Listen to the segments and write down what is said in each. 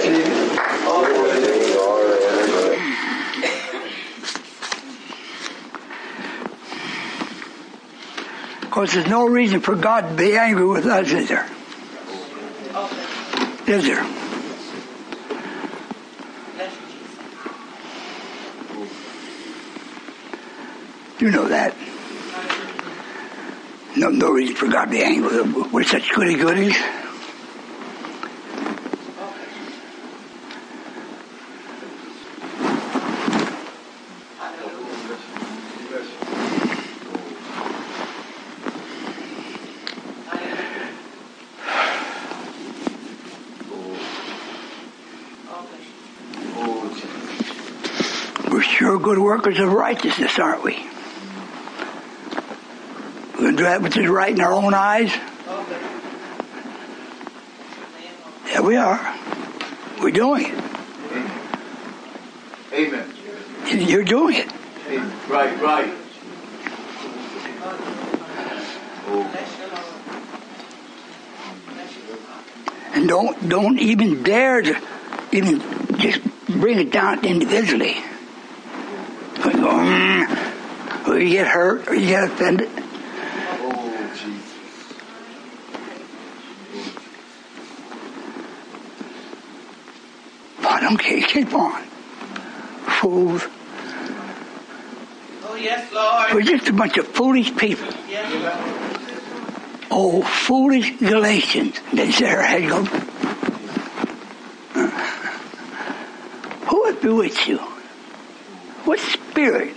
Of course, there's no reason for God to be angry with us, is there? Is there? You know that. No reason for God to be angry with us. We're such goody-goodies. We're sure good workers of righteousness, aren't we? We're going to do that which is right in our own eyes. Yeah, we are. We're doing it. Amen. You're doing it. Amen. Right. And don't even dare to even just bring it down individually. Or you get hurt, or you get offended. Oh, Jesus. I don't care. Keep on. Fools. Oh, yes, Lord. We're just a bunch of foolish people. Yes. Oh, foolish Galatians. They say our head goes. Who would bewitch you? What spirit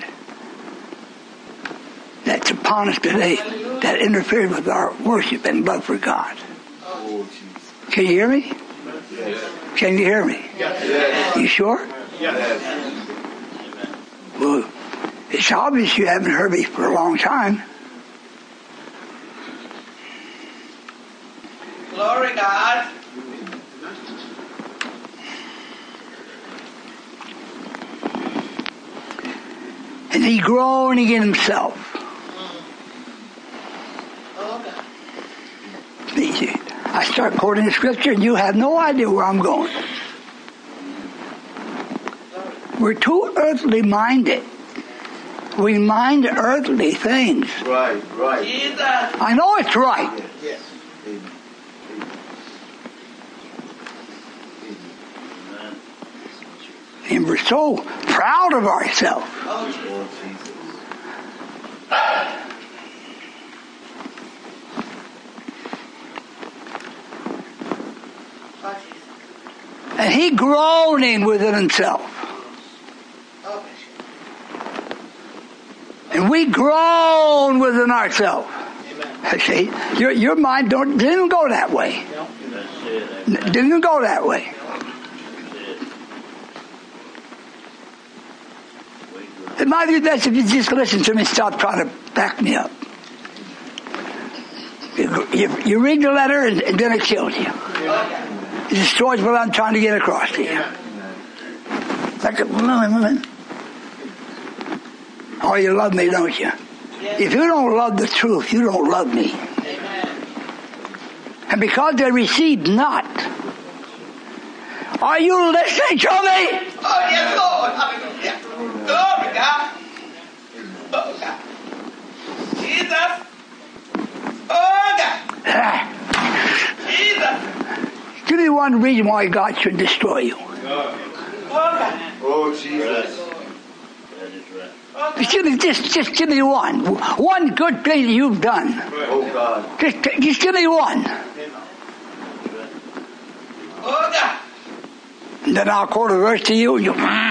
that's upon us today that interfered with our worship and love for God? Oh, Jesus. Can you hear me? Yes. Can you hear me? Yes. You sure? Yes. Well, it's obvious you haven't heard me for a long time. Glory, God. And he groaning in himself. Oh, God. I start quoting the scripture and you have no idea where I'm going. We're too earthly minded. We mind earthly things. Right. Jesus. I know it's right. Yes. Amen. And we're so proud of ourselves. Oh, Jesus. Oh, Jesus. Oh, Jesus. And he groaning within himself. Oh, And we groan within ourselves. Amen. See, your mind didn't go that way. Didn't go that way. It might be best if you just listen to me and stop trying to back me up. You read the letter and then it kills you. It destroys what I'm trying to get across to you. Oh, you love me, don't you? If you don't love the truth, you don't love me. And because they received not. Are you listening to me? Oh, yes, Lord. Hallelujah. Glory, God. Oh, God. Jesus. Oh, God. Jesus. Give me one reason why God should destroy you. Oh, God. Oh, Jesus. Oh, Just give me one. One good thing that you've done. Oh, God. Just give me one. Oh, God. And then I'll quote a verse to you.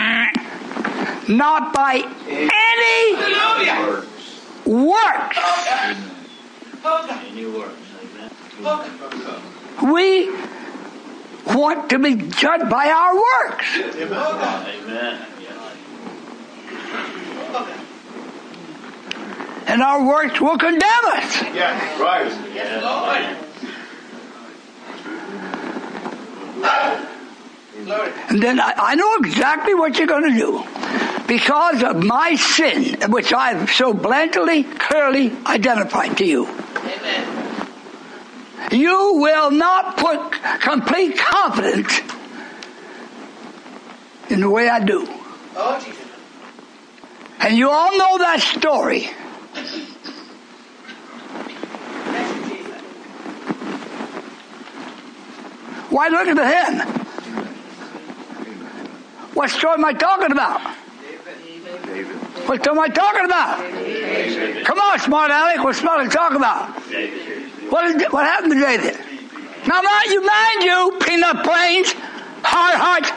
Not by any Hallelujah. works. Oh, God. Oh, God. Any works. Oh, God. We want to be judged by our works. Oh, God. Amen. Oh, God. And our works will condemn us. Yes, right. Yes, Lord. Glory. And then I know exactly what you're going to do. Because of my sin, which I've so blatantly, clearly identified to you. Amen. You will not put complete confidence in the way I do. Oh, Jesus. And you all know that story. Thank you, Jesus. Why look at him? What story am I talking about? David. What am I talking about? Come on, smart Alec. What smart Alec talking about? What happened to David? Now, mind you, peanut plains, hard heart.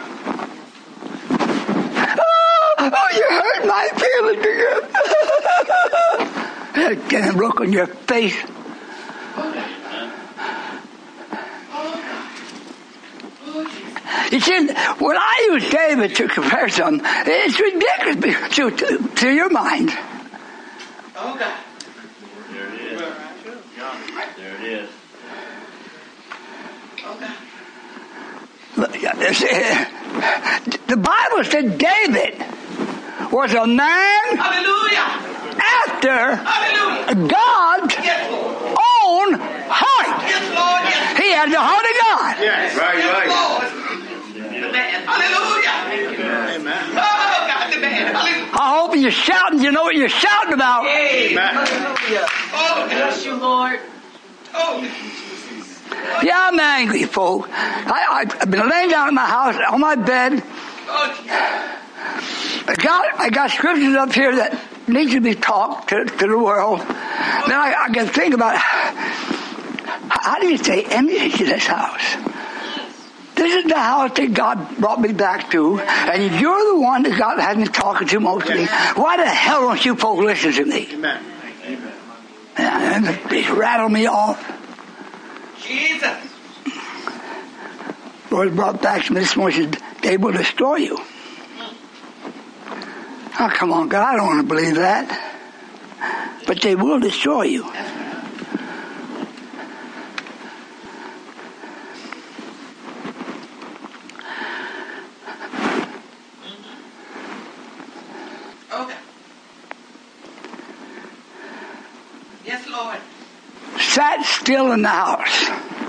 Oh, you hurt my feelings again. That look on your face. You see, when I use David to compare something, it's ridiculous to your mind. Oh, God. There it is. There it is. Oh, God. The Bible said David was a man Hallelujah. after Hallelujah. God's Yes, Lord. own heart. Yes, Lord. Yes. He had the heart of God. Yes. Right, Yes, right. Lord. The man. Hallelujah. Amen. Oh, God, the man. Hallelujah. I hope you're shouting. You know what you're shouting about. Amen. Hallelujah. Oh, bless you, Lord. Oh, Yeah, I'm angry, folks. I've been laying down in my house on my bed. oh, Jesus. I got scriptures up here that need to be taught to the world. Then I can think about how do you say empty to this house? This is the house that God brought me back to, and you're the one that God had me talking to mostly. Why the hell don't you folks listen to me? Amen. Amen. And they rattle me off. Jesus. Lord brought back to me this morning, said, they will destroy you. Oh, come on, God, I don't want to believe that. But they will destroy you. Okay. Yes, Lord. Sat still in the house.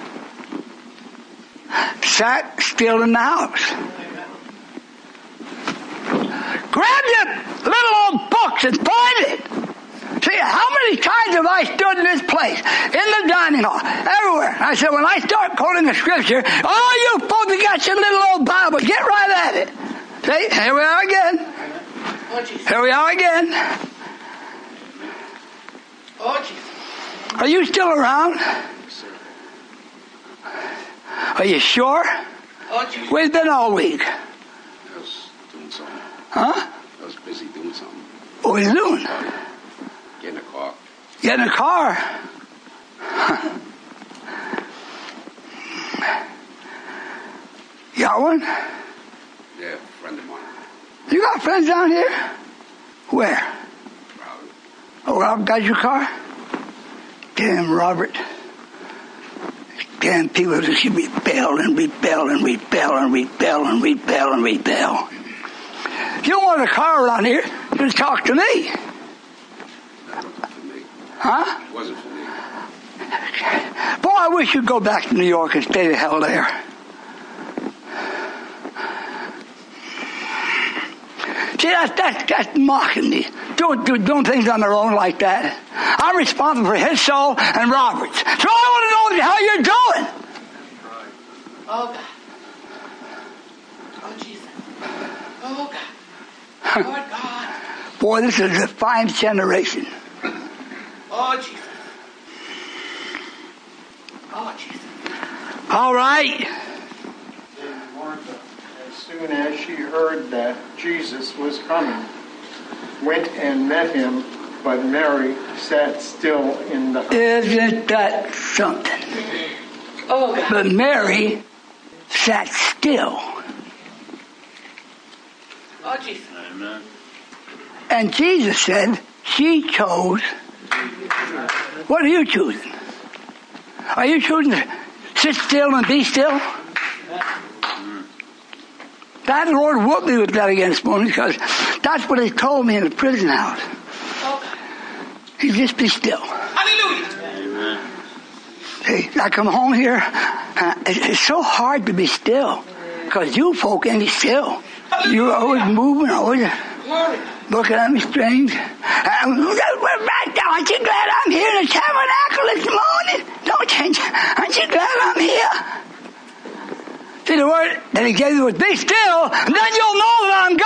Sat still in the house. Grab your little old books and find it. See, how many times have I stood in this place, in the dining hall, everywhere? And I said, when I start quoting the scripture, oh, you folks that got your little old Bible, get right at it. See, here we are again. Oh, Jesus. Here we are again. Oh, Jesus. Are you still around? Are you sure? Oh, Jesus. Where's been all week? I was doing something. Huh? I was busy doing something. What are you doing? Getting a car. Get in a car. You got one? Yeah, a friend of mine. You got friends down here? Where? Robert. Oh, Robert got your car? Damn, Robert. Damn people that should rebel and rebel and rebel and rebel and rebel and rebel. If you want a car around here, just talk to me. That wasn't for me. Huh? It wasn't for me. Boy, I wish you'd go back to New York and stay the hell there. See, that's mocking me. Doing things on their own like that. I'm responsible for his soul and Robert's. So I want to know how you're doing. Oh, God. Oh, Jesus. Oh, God. Lord God. Boy, this is a fine generation. Oh, Jesus. Oh, Jesus. All right. Then Martha, as soon as she heard that Jesus was coming, went and met him, but Mary sat still in the house. Isn't that something? Oh, God. But Mary sat still. Oh, Jesus. Amen. And Jesus said, she chose. What are you choosing? Are you choosing to sit still and be still? That Lord whooped me with that again this morning because that's what he told me in the prison house. Oh, God. He just be still. Hallelujah. Amen. See, I come home here, it's so hard to be still because you folk ain't still. You're always moving, always looking at me strange. Aren't you glad I'm here in the tabernacle this morning? Aren't you glad I'm here? See, the word that he gave you was be still, and then you'll know that I'm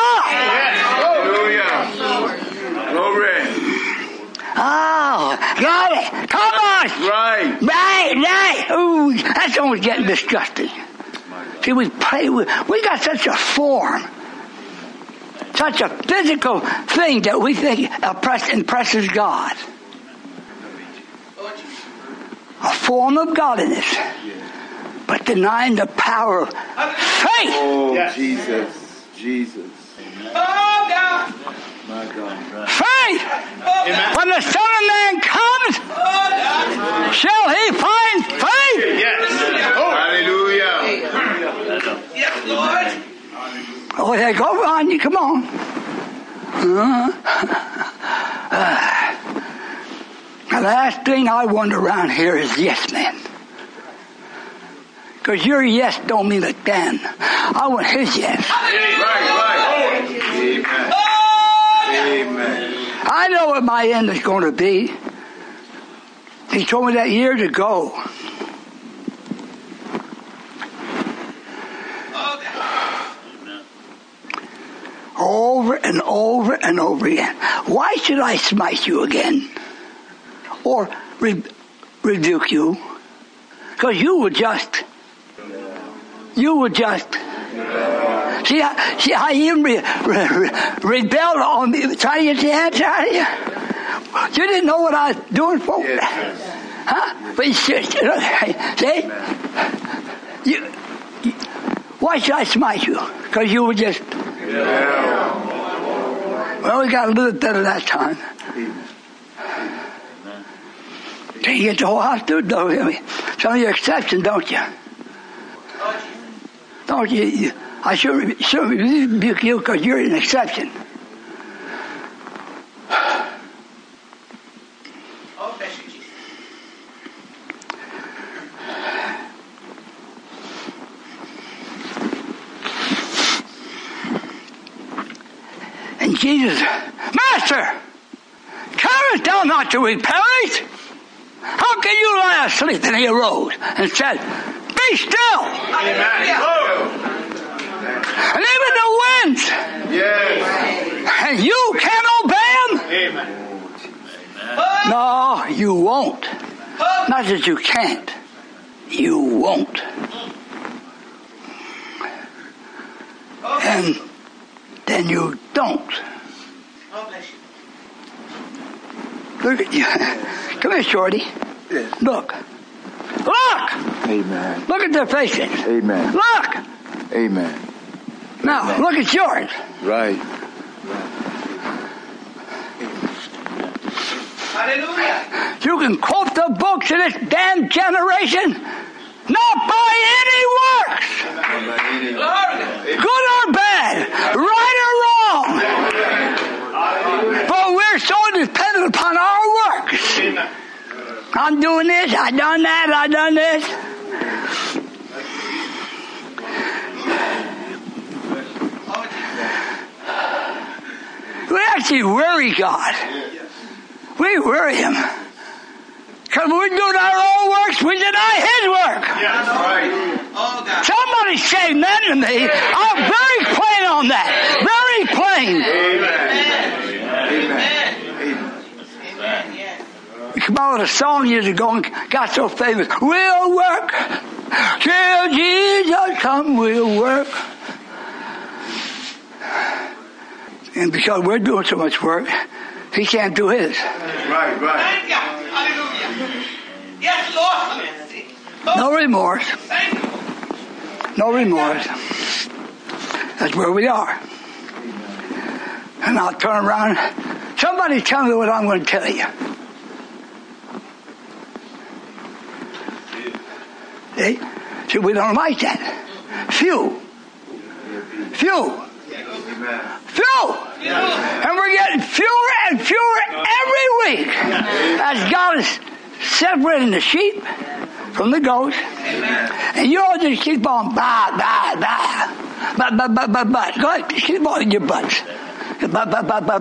God. Hallelujah. Glory. Oh, got it. Come on. Right. Ooh, that's almost getting disgusting. See, we got such a form, such a physical thing that we think impresses God. A form of godliness, but denying the power of faith. Oh, Jesus. Oh, God. My God. Faith. When the Son of Man comes, shall he find faith? Yes. Hallelujah. Yes, Lord. Oh, yeah, go on, you come on. The last thing I want around here is yes men. Because your yes don't mean a damn. I want his yes. Right. Amen. I know what my end is going to be. He told me that years ago. Over and over and over again. Why should I smite you again? Or rebuke you? Because you would just. See how you rebelled on me, trying to get the answer out of you? You didn't know what I was doing for? Yes. Huh? But you see? Why should I smite you? Because you were just... Well, we got a little better that time. Can't get the whole house to it, though. I mean, some of your exceptions, don't you? Don't you? I shouldn't rebuke you because you're an exception. Oh, bless you, Jesus. And Jesus, Master, carest thou not to be perished? How can you lie asleep? And he arose and said, be still. Hallelujah. And even the winds. Yes. And you can't obey them? Amen. No, you won't. Not that you can't. You won't. And then you don't. Oh, bless you. Look at you. Come here, Shorty. Yes. Look. Amen. Look at their faces. Amen. Look. Amen. Now, look at yours. Right. Hallelujah. You can quote the books of this damn generation, not by any works, Glory. good or bad, right or wrong. But we're so dependent upon our works. I'm doing this, I done that, I done this. We actually worry God. We worry Him. Because we're doing our own works, we deny His work. Yes, right. Oh, God. Somebody say amen to me. I'm very plain on that. Very plain. Amen. Yes. We came out with a song years ago and got so famous. We'll work till Jesus come. We'll work. And because we're doing so much work, He can't do His. Right. Thank you. Hallelujah. Yes, Lord. No remorse. Thank you. No remorse. That's where we are. And I'll turn around. Somebody tell me what I'm going to tell you. See? See, we don't like that. Few. And we're getting fewer and fewer every week. As God is separating the sheep from the goats. And you all just keep on blah. But. Go ahead. Keep on your butts. But.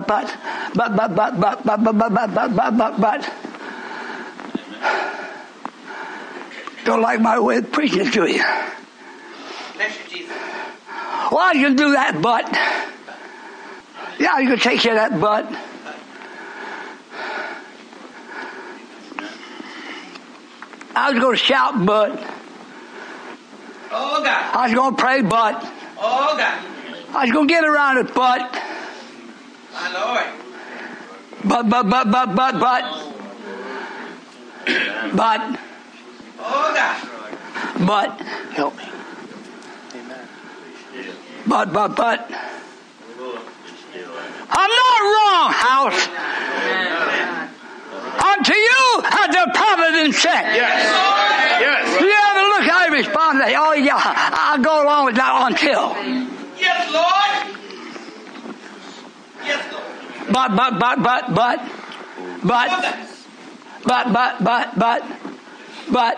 Don't like my way of preaching to you. Bless you, Jesus. Well, you can do that, but. Yeah, you can take care of that, but. I was going to shout, but. Oh, God. I was going to pray, but. Oh, God. I was going to get around it, but. My Lord. But. Oh, God. But. Help me. But. I'm not wrong, house. Unto you has the prophet been sent. Yes. You ever look how he responds? Oh, yeah, I'll go along with that until. Yes, Lord. Yes, Lord. But.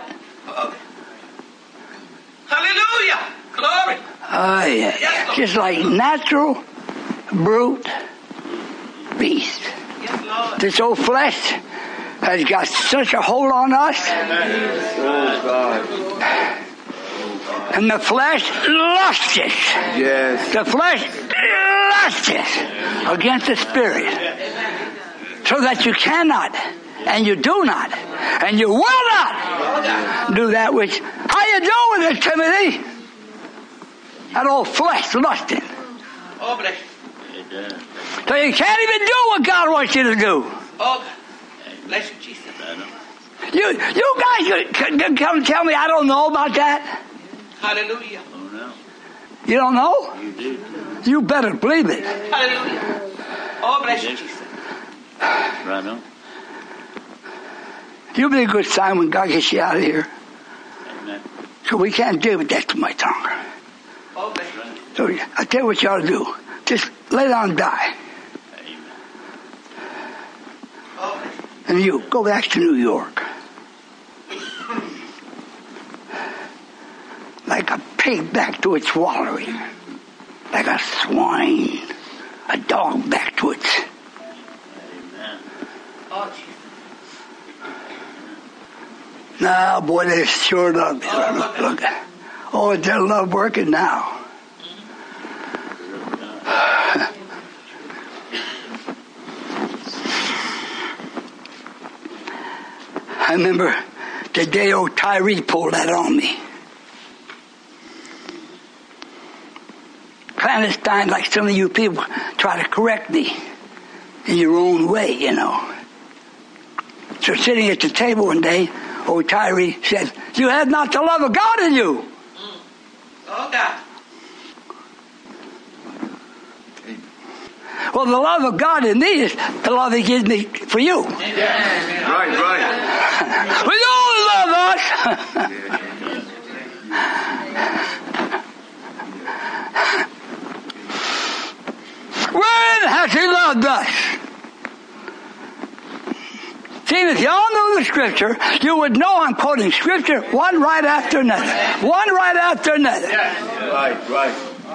Hallelujah. Glory. Oh, yeah. Just like natural, brute beast. Yes, Lord. This old flesh has got such a hold on us. And the flesh lusteth. Yes. The flesh lusteth against the spirit. So that you cannot, and you do not, and you will not do that which... How you doing with it, Timothy? That old flesh lusting. Oh, bless you. So you can't even do what God wants you to do. Oh, bless you, Jesus. You guys can come tell me I don't know about that? Hallelujah. You don't know? You do. You better believe it. Hallelujah. Oh, bless you, Jesus. Right on. You'll be a good sign when God gets you out of here. Amen. So we can't deal with that to my tongue. Oh, bless you. So I tell you what you ought to do. Just lay down and die. Amen. Oh, bless you. And you go back to New York. Like a pig back to its wallowing. Like a swine. A dog back to its... Amen. Oh, Jesus. Now, boy, they sure love me. Look. Oh, is their love working now? I remember the day old Tyree pulled that on me. Clandestine, like some of you people try to correct me in your own way, you know. So sitting at the table one day, old Tyree said, "You have not the love of God in you." Oh, God. Well, the love of God in me is the love He gives me for you. Right. Will you all love us? When has He loved us? See, if y'all knew the Scripture, you would know I'm quoting Scripture one right after another. One right after another. Right.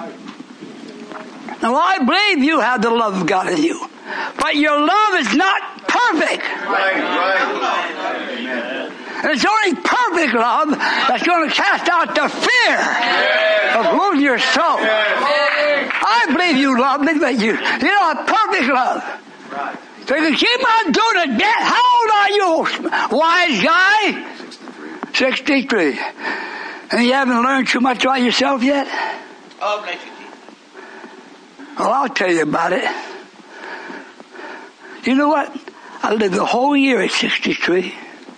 Now, I believe you have the love of God in you. But your love is not perfect. Right. And it's only perfect love that's going to cast out the fear of losing your soul. I believe you love me, but you don't have perfect love. So you can keep on doing it. How old are you, wise guy? 63. And you haven't learned too much about yourself yet? Oh, bless you, Jesus. Well, I'll tell you about it. You know what? I lived the whole year at 63.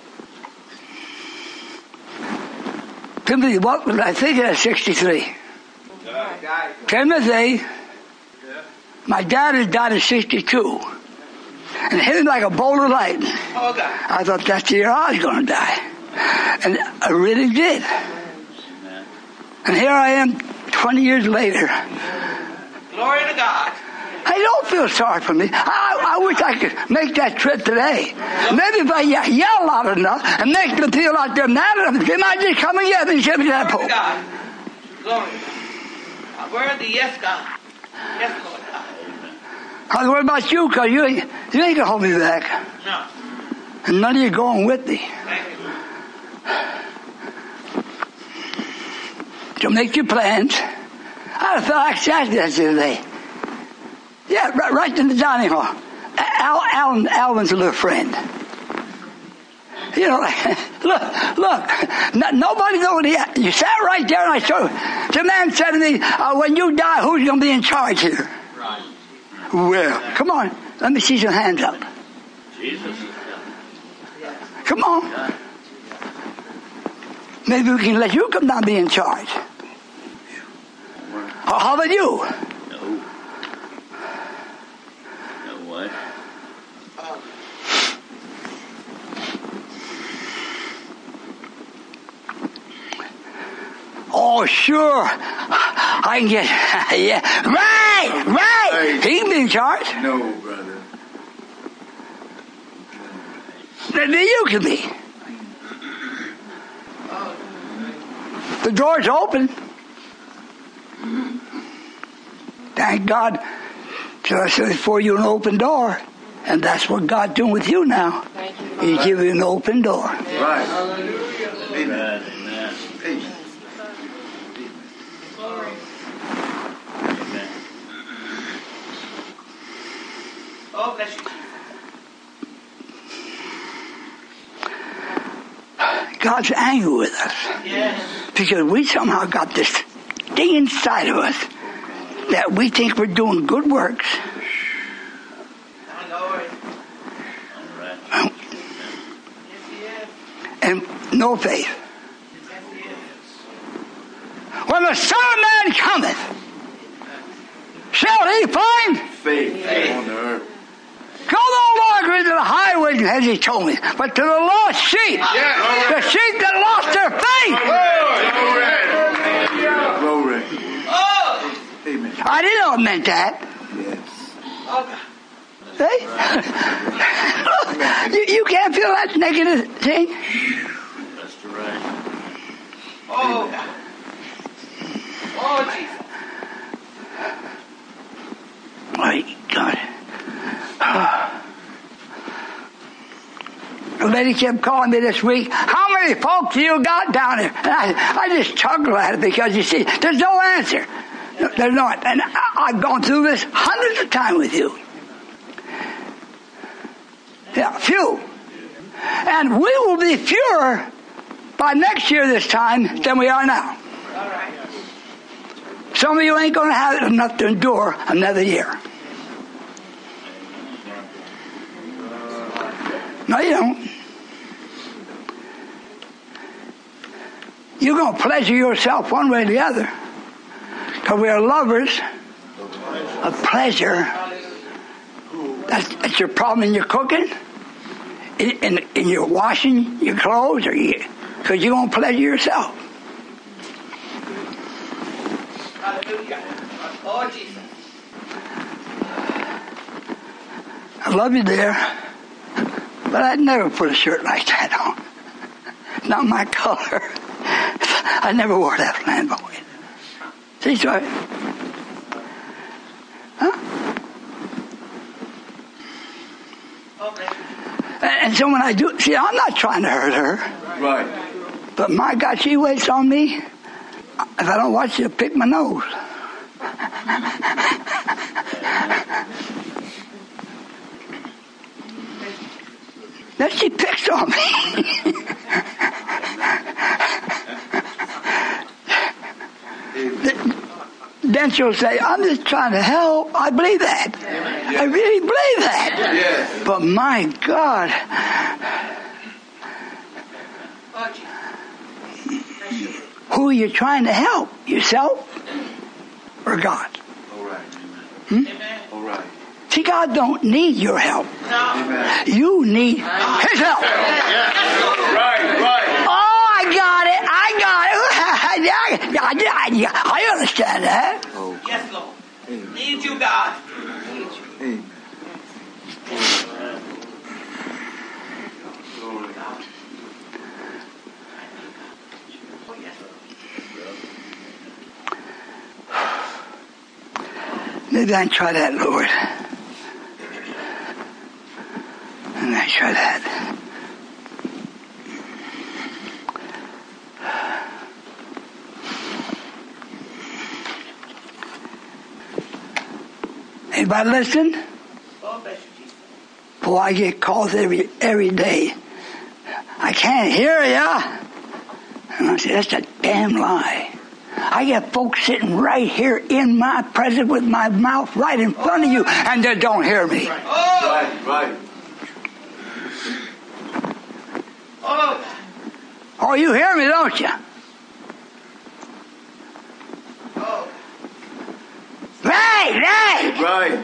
Timothy, what was I thinking at 63? Timothy, my dad had died at 62. And it hit him like a bolt of lightning. Oh, God. I thought that's the year I was going to die. And I really did. And here I am 20 years later. Glory to God. I don't feel sorry for me. I wish I could make that trip today. Maybe if I yell loud enough and make them feel like they're mad at them, they might just come and get me and ship me to that Glory to pole. God. Glory to God. Worthy, yes, God. Yes, Lord God. I was worried about you because you ain't going to hold me back. No. And none of you going with me. Thank you. So make your plans. I felt like that the other day. Yeah, right in the dining hall. Alvin's a little friend. You know, look. Nobody knows what you sat right there and I showed. The man said to me, when you die, who's going to be in charge here? Right. Well, come on. Let me see some hands up. Jesus. Come on. Maybe we can let you come down and be in charge. Or how about you? No. No way. Oh, sure. I can get, yeah. Right. He can be in charge. No, brother. Then you can be. The door's open. Thank God. So I said for you an open door. And that's what God's doing with you now. He's giving you an open door. Right. Amen. Amen. Amen. Amen. Oh, bless you. God's angry with us. Yes. Because we somehow got this thing inside of us that we think we're doing good works. My Lord. All right. Yes, he is. And no faith. Yes, he is. When the Son of Man cometh, shall he find? Faith on the earth. Go no longer into the highways, as he told me, but to the lost sheep. The sheep that lost their faith. Glory. Oh! Amen. I didn't know it meant that. Yes. Oh, God. See? you can't feel that negative thing. That's the right. Oh, God. Oh, Jesus. My God. A lady kept calling me this week, how many folks you got down there? And I just chuckled at it because, you see, there's no answer. No, there's not. And I've gone through this hundreds of times with you. Yeah, few. And we will be fewer by next year this time than we are now. All right. Some of you ain't going to have enough to endure another year. No, you don't. You're going to pleasure yourself one way or the other. Because we are lovers of pleasure. That's your problem in your cooking, in your washing your clothes, because you're going to pleasure yourself. Hallelujah. Oh, Jesus. I love you, dear. But I'd never put a shirt like that on. Not my color. I never wore that flamboyant. See, so and so when I do, see, I'm not trying to hurt her. Right. But my God, she waits on me. If I don't watch, she'll pick my nose. Then she picks on me. Then she'll say, I'm just trying to help. I believe that. I really believe that. Yes. But my God. Who are you trying to help? Yourself or God? All right. Amen. All right. See, God don't need your help. No. Amen. You need His help. Right. Oh, I got it. I understand that. Yes, Lord. Need you, God. Amen. Glory. Oh, yes. Maybe I can try that, Lord. And I try that. Anybody listen? Boy, I get calls every day. I can't hear ya. And I say, that's a damn lie. I get folks sitting right here in my presence with my mouth right in front of you, and they don't hear me. Right. Oh, you hear me, don't you? Right.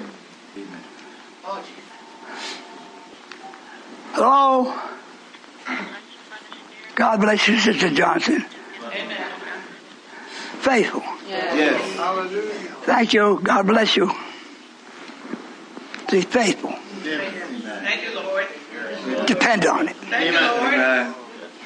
Hello? God bless you, Sister Johnson. Amen. Faithful. Yes. Thank you. God bless you. Be faithful. Thank you, Lord. Depend on it. Thank you, Lord. Amen.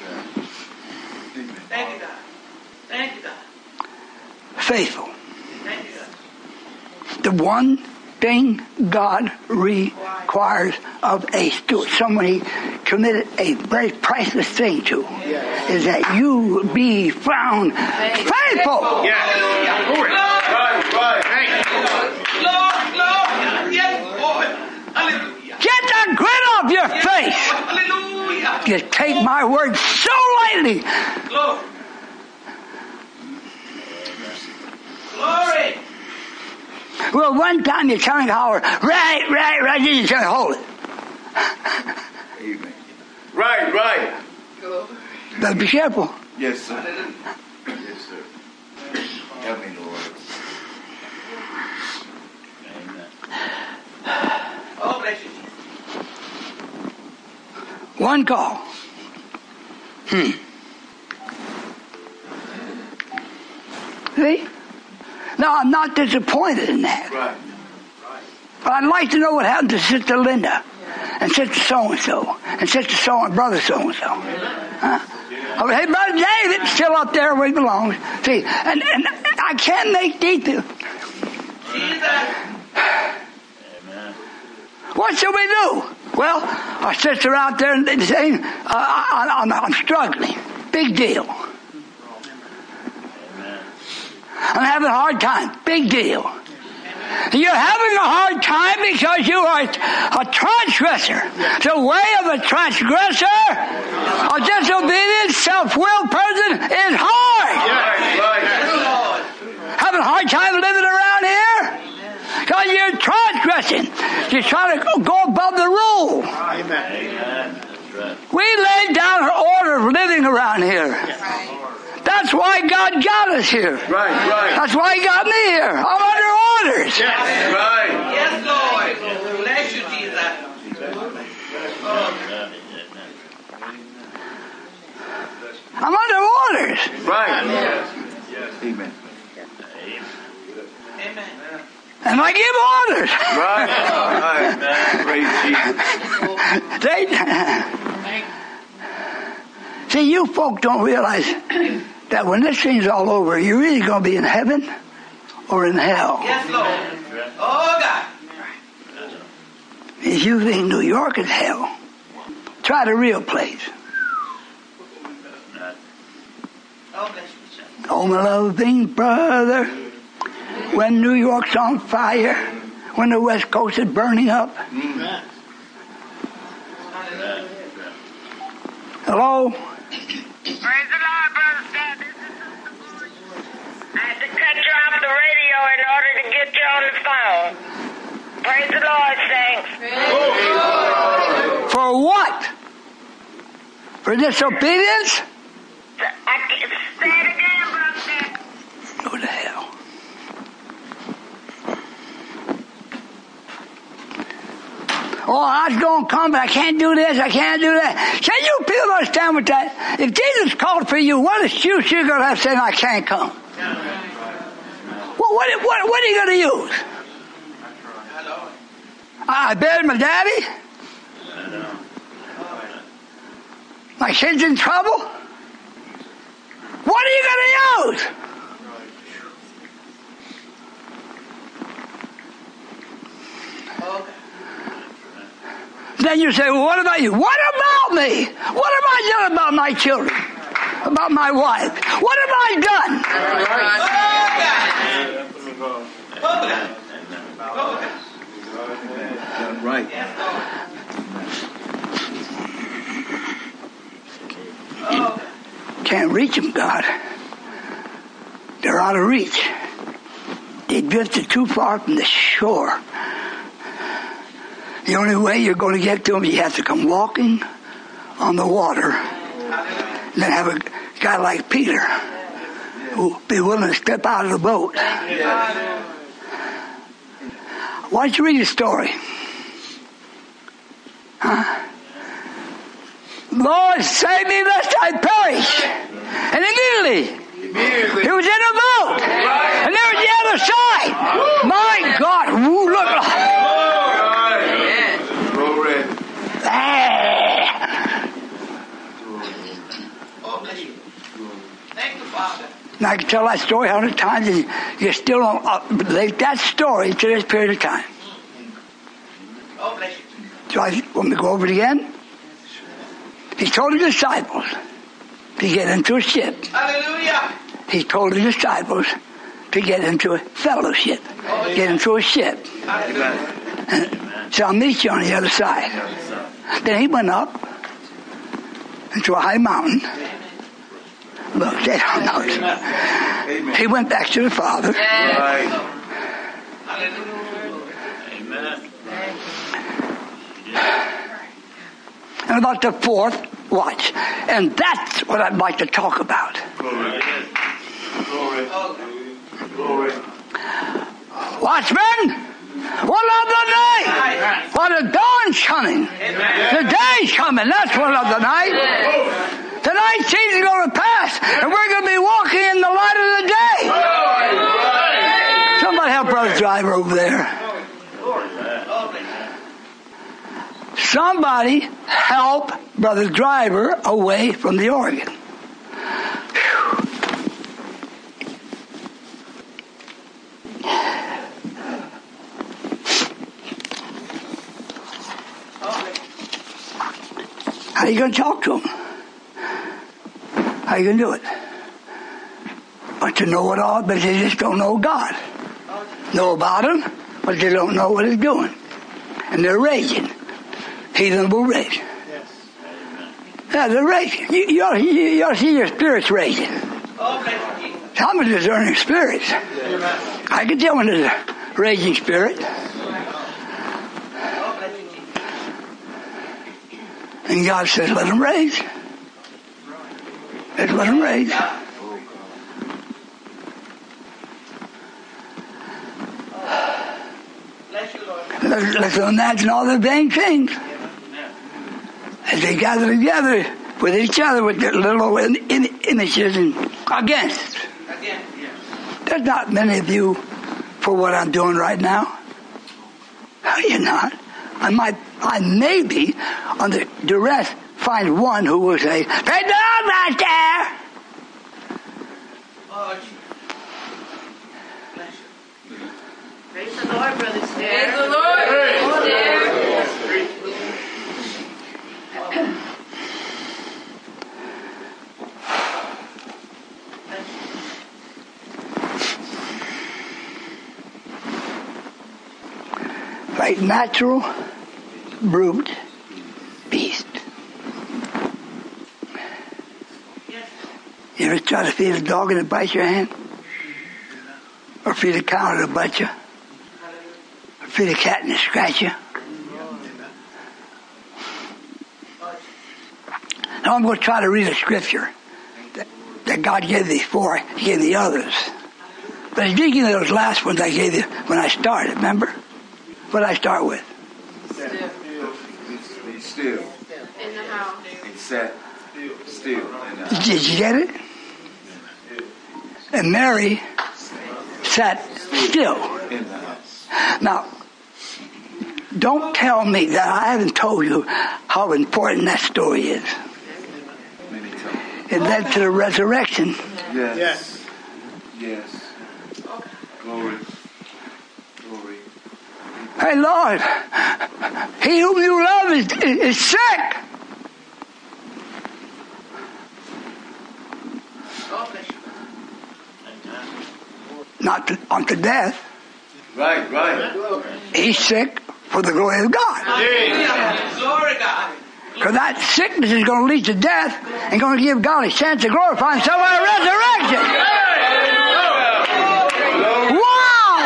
Thank you, God. Thank you, God. Faithful. Thank you, God. The one thing God requires of a steward, someone he committed a very priceless thing to, is that you be found faithful. Lord. Yes, Lord. Hallelujah. Get that grin off your face. Hallelujah. You take my word so lightly. Glory. Glory. Well, one time you're telling Howard, right, you say, hold it. Amen. Right. But be careful. Yes, sir. Yes, sir. Help me, Lord. Oh, bless you, Jesus. One call. See? Now, I'm not disappointed in that. Right. But I'd like to know what happened to Sister Linda and Sister so-and-so and Sister so and Brother so-and-so. Huh? Oh, hey, Brother David, still up there where he belongs. See, and I can't make these two. Jesus. What should we do? Well, our sister out there saying, I'm struggling. Big deal. I'm having a hard time. Big deal. You're having a hard time because you are a transgressor. The way of a transgressor, a disobedient, self-willed person is hard. Having a hard time living around here because you're transgressing. You're trying to go above the rule. We laid down an order of living around here. That's why God got us here. Right. That's why He got me here. I'm under orders. Yes. Right. Yes, Lord. Bless you, Jesus. I'm under orders. Right. Amen. Amen. And I give orders. Right. Praise Jesus. See, you folk don't realize that when this thing's all over, you're really going to be in heaven or in hell. Yes, Lord. Oh, God. If you think New York is hell, try the real place. Oh, bless you, Jesus. Oh, my loving brother, when New York's on fire, when the West Coast is burning up. Hello? Praise the Lord, Brother Scott. This is Sister Boyd. I had to cut you off the radio in order to get you on the phone. Praise the Lord, saints. For what? For disobedience? Say it again, Brother Scott. Go to hell. Oh, I was going to come, but I can't do this, I can't do that. Can you people understand with that? If Jesus called for you, what excuse you going to have saying, I can't come? Well, what are you going to use? I buried my daddy? My kid's in trouble? What are you going to use? And you say, well, what about you? What about me? What have I done about my children? About my wife? What have I Done right. Can't reach them, God. They're out of reach. They drifted too far from the shore. The only way you're going to get to them, you have to come walking on the water. And then have a guy like Peter who will be willing to step out of the boat. Why don't you read the story? Huh? Lord, save me lest I perish. And immediately, he was in a boat. And there was the other side. My God. Ooh, look. Now I can tell that story 100 times and you still don't relate that story to this period of time. So I want me to go over it again? He told the disciples to get into a ship. Hallelujah. He told the disciples to get into a fellowship. Get into a ship. And so I'll meet you on the other side. Then he went up into a high mountain. Look, they don't know. He went back to the Father. Amen. And about the fourth watch. And that's what I'd like to talk about. Glory. Glory. Watchmen, what of the night? For the dawn's coming. The day's coming. That's what of the night. The night season's going to pass, and we're going to be walking in the light of the day. Somebody help Brother Driver over there. Somebody help Brother Driver away from the organ. How are you going to talk to him? How are you going to do it? But to know it all, but they just don't know God. Know about him, but they don't know what he's doing. And they're raging. Heathen will rage. Yeah, they're raging. You ought to see your spirits raging. Some are discerning spirits. I can tell when there's a raging spirit. And God says, let them rage. Let them rage. Let's imagine all the vain things as they gather together with each other with their little images and against. There's not many of you for what I'm doing right now. No, you're not. I maybe under duress find one who will say, "Praise the Lord, right there." Praise the Lord, Brother Stair. Praise the Lord, Brother Stair. Like natural brute beast. You ever try to feed a dog and it bites your hand? Or feed a cow and it bites you? Or feed a cat and it scratch you? Now I'm going to try to read a scripture that God gave before He gave the others. But He did give me those last ones I gave you when I started, remember? What did I start with? Be still. In the house. Be set. Still. Did you get it? And Mary sat still. In the house. Now, don't tell me that I haven't told you how important that story is. Many times. It led to the resurrection. Yes. Glory. Hey, Lord, he whom you love is sick. Not unto death. Right. He's sick for the glory of God. Glory God. Because that sickness is going to lead to death and going to give God a chance to glorify himself by resurrection. Wow!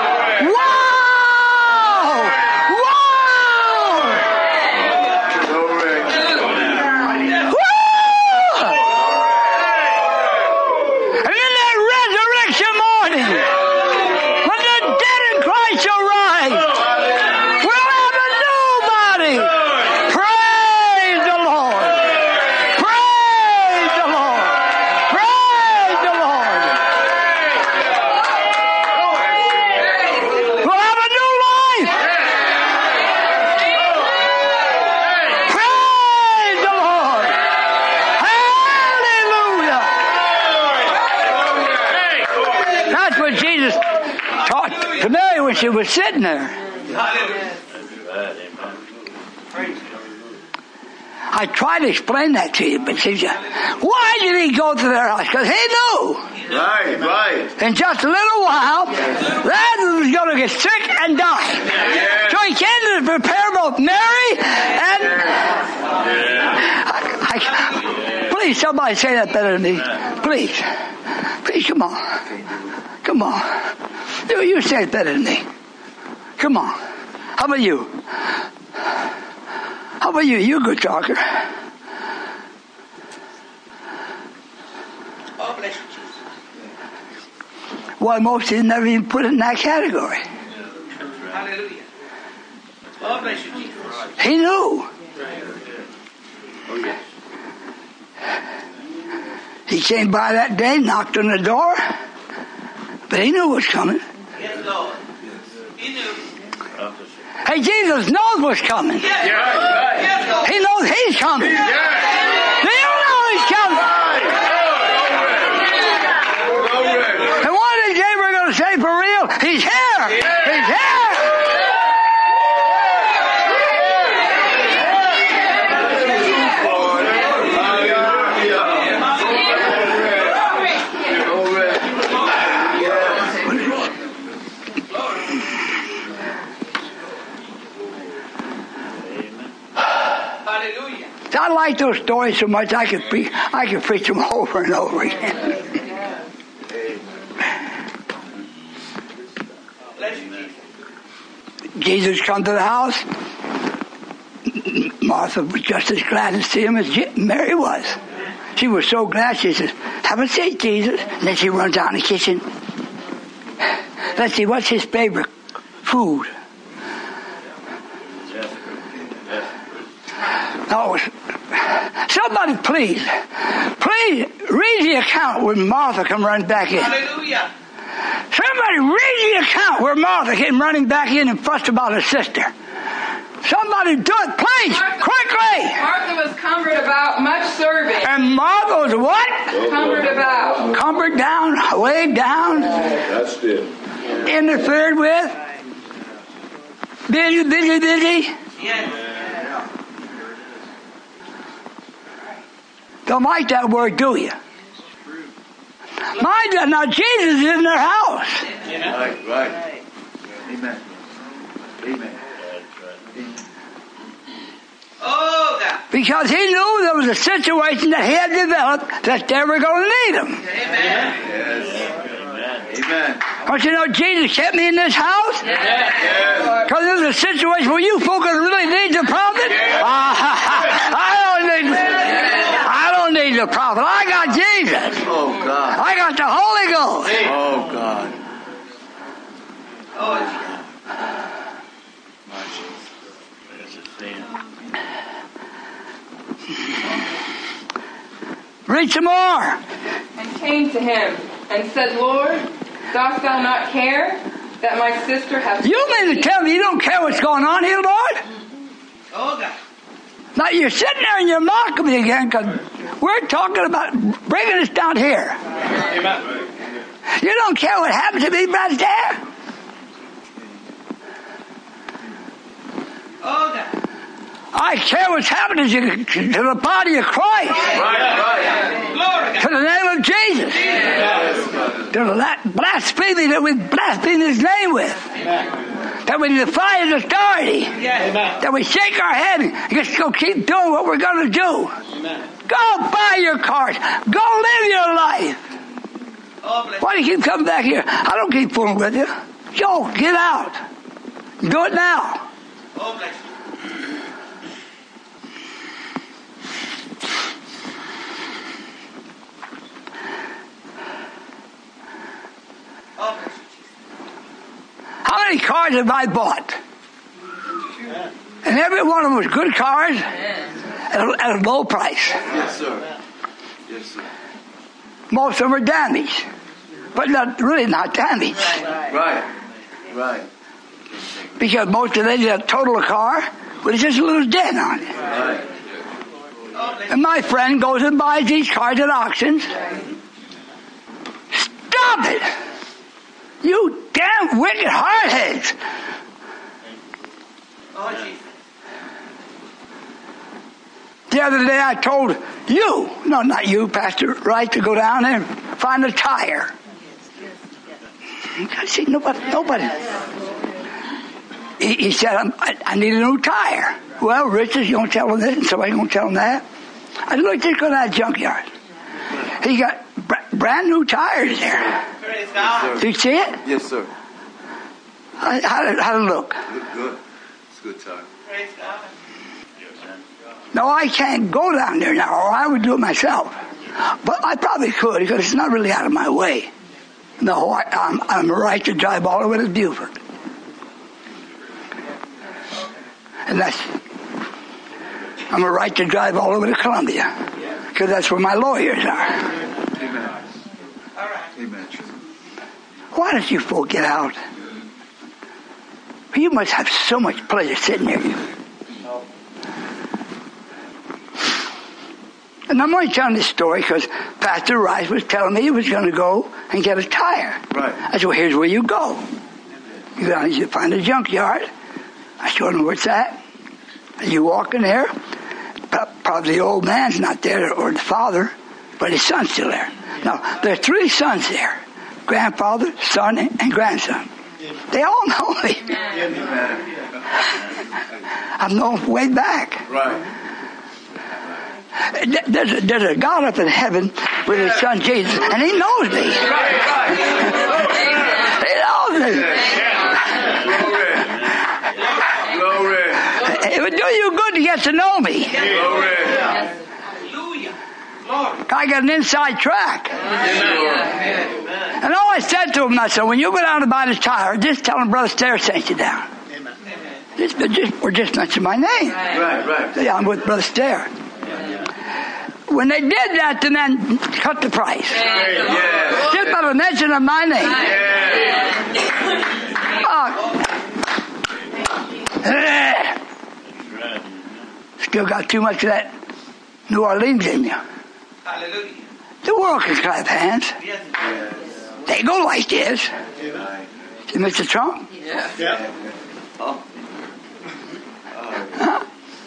And in that resurrection morning, when the dead in Christ shall rise, we'll have a new body. Praise the Lord. Praise the Lord. Praise the Lord. We'll have a new life. Praise the Lord. Hallelujah. That's what Jesus taught to Mary when she was sitting there. I tried to explain that to you, but she said, why did he go to their house? Because he knew Right. in just a little while Lazarus was going to get sick and die. So he came to prepare both Mary and... Please, somebody say that better than me. Please. Please, come on. Come on. You say it better than me. Come on. How about you? How about you? You're a good talker. Oh, bless you, Jesus. Why most of you never even put it in that category. Hallelujah. Oh, bless you, Jesus. He knew. He came by that day, knocked on the door, but he knew what was coming. Yes, Lord. He knew. Hey, Jesus knows what's coming. Yes, Lord. He knows he's coming. Do you know he's coming? And one day we're going to say for real, he's here. He's here. Hallelujah. I like those stories so much I could preach them over and over again. Bless you, Jesus. Jesus come to the house. Martha was just as glad to see him as Mary was. She was so glad. She says, "Have a seat, Jesus." And then she runs out in the kitchen. Let's see, what's his favorite food? No, somebody please read the account when Martha come running back in. Hallelujah. Somebody read the account where Martha came running back in and fussed about her sister. Somebody do it, please, quickly. Martha was cumbered about much serving. And Martha was what? Cumbered about. Cumbered down, weighed down, That's it. interfered with. Busy. Yes. Don't like that word, do you? Mind that now Jesus is in their house. Right. Amen. Oh, God. Because he knew there was a situation that he had developed that they were going to need him. Amen. Amen. Don't you know Jesus kept me in this house? Because there's a situation where you folks really need the prophet. I don't need the prophet. I got Jesus. Oh, God. I got the Holy Ghost. Oh, God. Oh, Read some more. And came to him and said, Lord, dost thou not care that my sister hath... You mean to tell me you don't care what's going on here, Lord? oh, God. Now you're sitting there and you're mocking me again because we're talking about bringing us down here. Amen. You don't care what happens to me right there? I care what's happening to the body of Christ. Right. To the name of Jesus. To the blasphemy that we blaspheme His name with. That we defy His authority. That we shake our head and just go keep doing what we're going to do. Go buy your cars. Go live your life. Why do you keep coming back here? I don't keep fooling with you. Joe, get out. Do it now. How many cars have I bought? And every one of them was good cars at a low price. Yes, sir. Yes, sir. Most of them are damaged, but not damaged. Right. Because most of them have total a car with just a little dent on it. Right. And my friend goes and buys these cars at auctions. Stop it! You damn wicked hardheads! The other day I told you, no, not you, Pastor Wright, to go down there and find a tire. I see nobody. He said, I need a new tire. Well, Richard, you don't tell him this, and somebody don't tell him that. I said, look, just go to that junkyard. He got brand new tires there. Praise God. Do you see it? Yes, sir. How did it look? Look good. It's a good time. Praise God. No, I can't go down there now, or I would do it myself. But I probably could, because it's not really out of my way. No, I'm right to drive all the way to Beaufort. And I'm a right to drive all the way to Columbia, because that's where my lawyers are. Amen. Amen. Why don't you folk get out? You must have so much pleasure sitting there. And I'm only telling this story because Pastor Rice was telling me he was going to go and get a tire. Right. I said, well, here's where you go. You find a junkyard. I showed him where it's at. And you walk in there. Probably the old man's not there, or the father, but his son's still there. Now, there are 3 sons there. Grandfather, son, and grandson. They all know me. I've known them way back. Right. There's a God up in heaven with His Son Jesus, and He knows me. He knows me. Glory. It would do you good to get to know me. Glory. I got an inside track. And all I said to him, I said, when you go down to buy this tire, just tell him Brother Stair sent you down. Or just mention my name. Right. Yeah, I'm with Brother Stair. When they did that, the man cut the price. Yes. Just by the mention of my name. Yes. Still got too much of that New Orleans in you. Hallelujah. The world can clap hands. Yes. They go like this. See Mr. Trump? Yeah. Oh. Huh?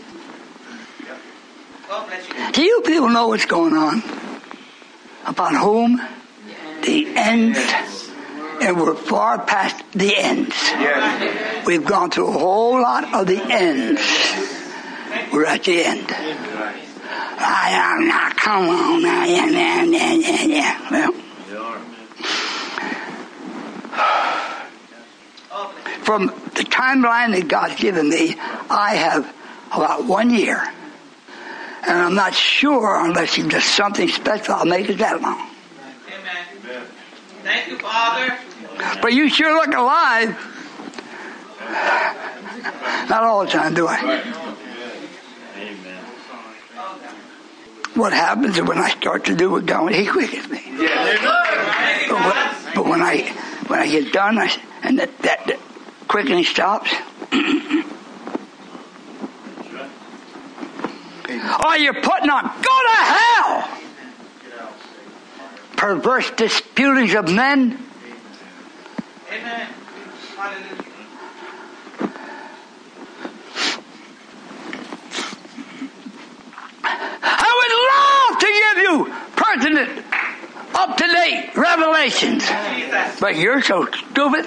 God bless you. Do you people know what's going on? Upon whom? The ends. And we're far past the ends. Yes. We've gone through a whole lot of the ends. We're at the end. I am not. Come on now. Yeah. Well, from the timeline that God's given me, I have about 1 year. And I'm not sure, unless He does something special, I'll make it that long. Amen. Thank you, Father. But you sure look alive. Not all the time, do I? Amen. What happens is when I start to do what God, He quickens me. But when I get done, and that quickening stops. Oh, you're putting on. Go to hell! Perverse disputings of men. Amen. Hallelujah. you pertinent, up-to-date revelations. But you're so stupid.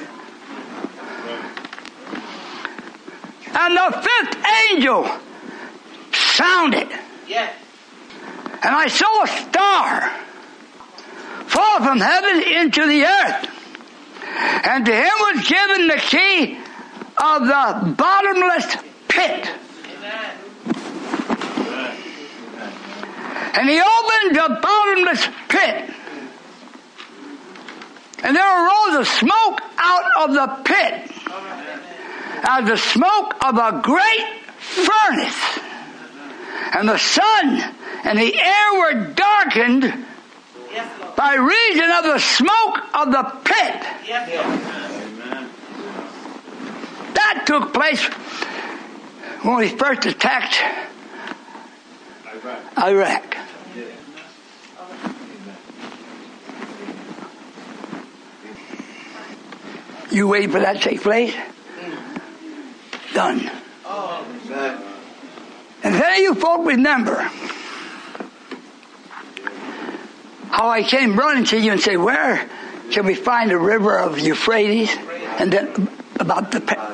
And the fifth angel sounded. Yes. And I saw a star fall from heaven into the earth. And to him was given the key of the bottomless pit. Amen. And he opened the bottomless pit. And there arose a smoke out of the pit, as the smoke of a great furnace. And the sun and the air were darkened by reason of the smoke of the pit. That took place when we first attacked Iraq. You wait for that to take place? Done. And then you folk remember how I came running to you and said, where can we find the river of Euphrates? And then about the pit.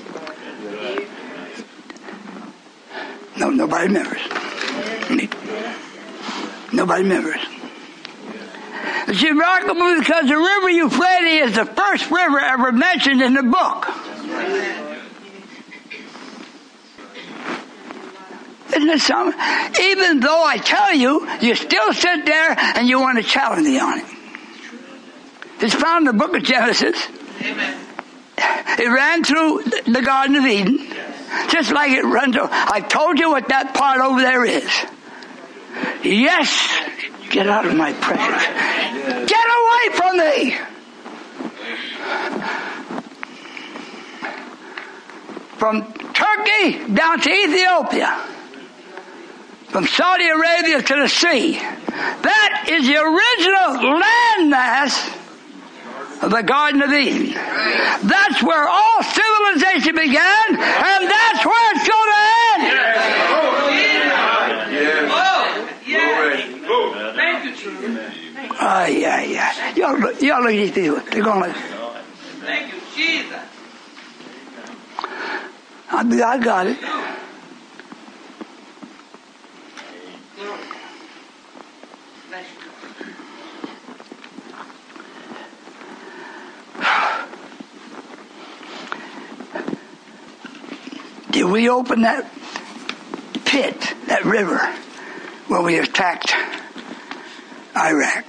No, nobody remembers. Nobody remembers. It's remarkable because the river Euphrates is the first river ever mentioned in the book. Isn't it something? Even though I tell you, you still sit there and you want to challenge me on it. It's found in the book of Genesis. Amen. It ran through the Garden of Eden. Just like it runs through. I told you what that part over there is. Yes. Get out of my presence. Get away from me. From Turkey down to Ethiopia. From Saudi Arabia to the sea. That is the original landmass of the Garden of Eden. That's where all civilization began, and that's where it's going to end. Thank you, Jesus. Y'all look at these people. They're going to... Thank you, Jesus. I got it. Did we open that pit, that river, when we attacked Iraq?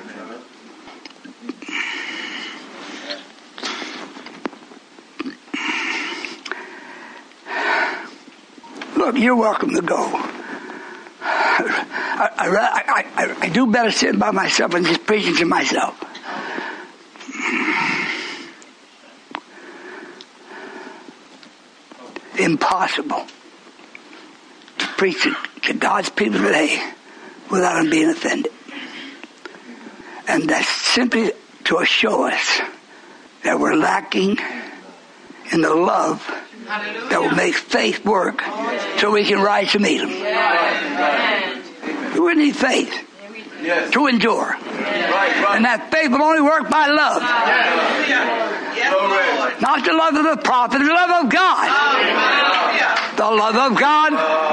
Look, you're welcome to go. I do better sitting by myself and just preaching to myself. Impossible to preach to God's people today without them being offended. And that's simply to show us that we're lacking in the love that will make faith work so we can rise to meet Him. We need faith to endure. And that faith will only work by love. Not the love of the prophet, the love of God. The love of God.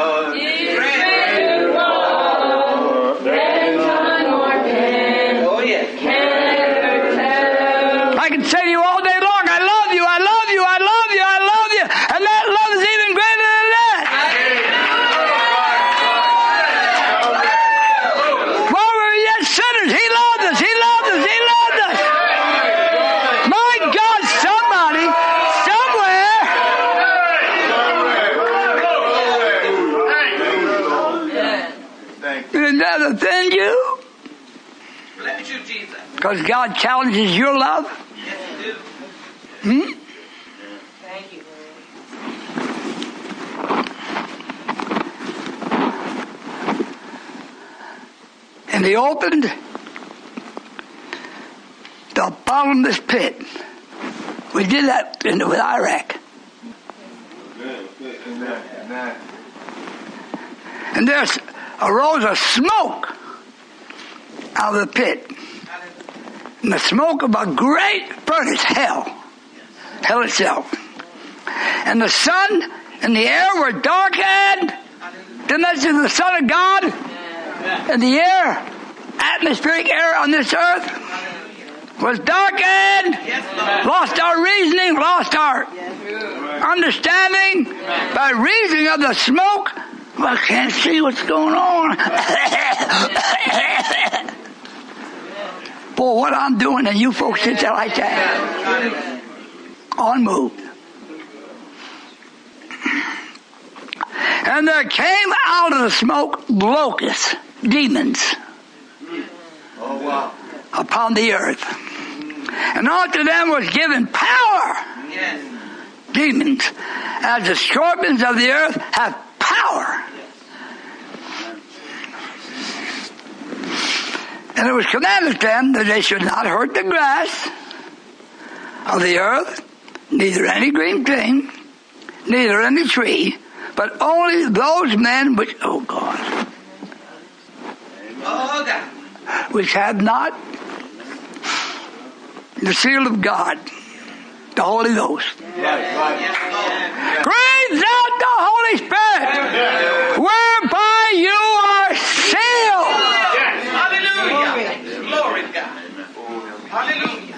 I can say to you all day long, I love you, I love you, I love you, I love you. And that love is even greater than that. While we were yet sinners, He loved us, He loved us, He loved us. My God, somebody, somewhere. Did that offend you? Bless you, Jesus. Because God challenges your love? Yes, you do. Thank you. And He opened the bottomless pit. We did that with Iraq. And there arose a smoke out of the pit. And the smoke of a great furnace, hell itself. And the sun and the air were darkened. The message of the Son of God and the air, atmospheric air on this earth was darkened. Lost our reasoning, lost our understanding by reason of the smoke. Well, I can't see what's going on. Boy, what I'm doing and you folks sit there like that. Unmoved. And there came out of the smoke locusts, demons, upon the earth. And unto them was given power. Demons, as the scorpions of the earth have power. And it was commanded them that they should not hurt the grass of the earth, neither any green thing, neither any tree, but only those men which, which had not the seal of God, the Holy Ghost. Breathes out the Holy Spirit, whereby you are sealed. Hallelujah. Glory to God. Hallelujah.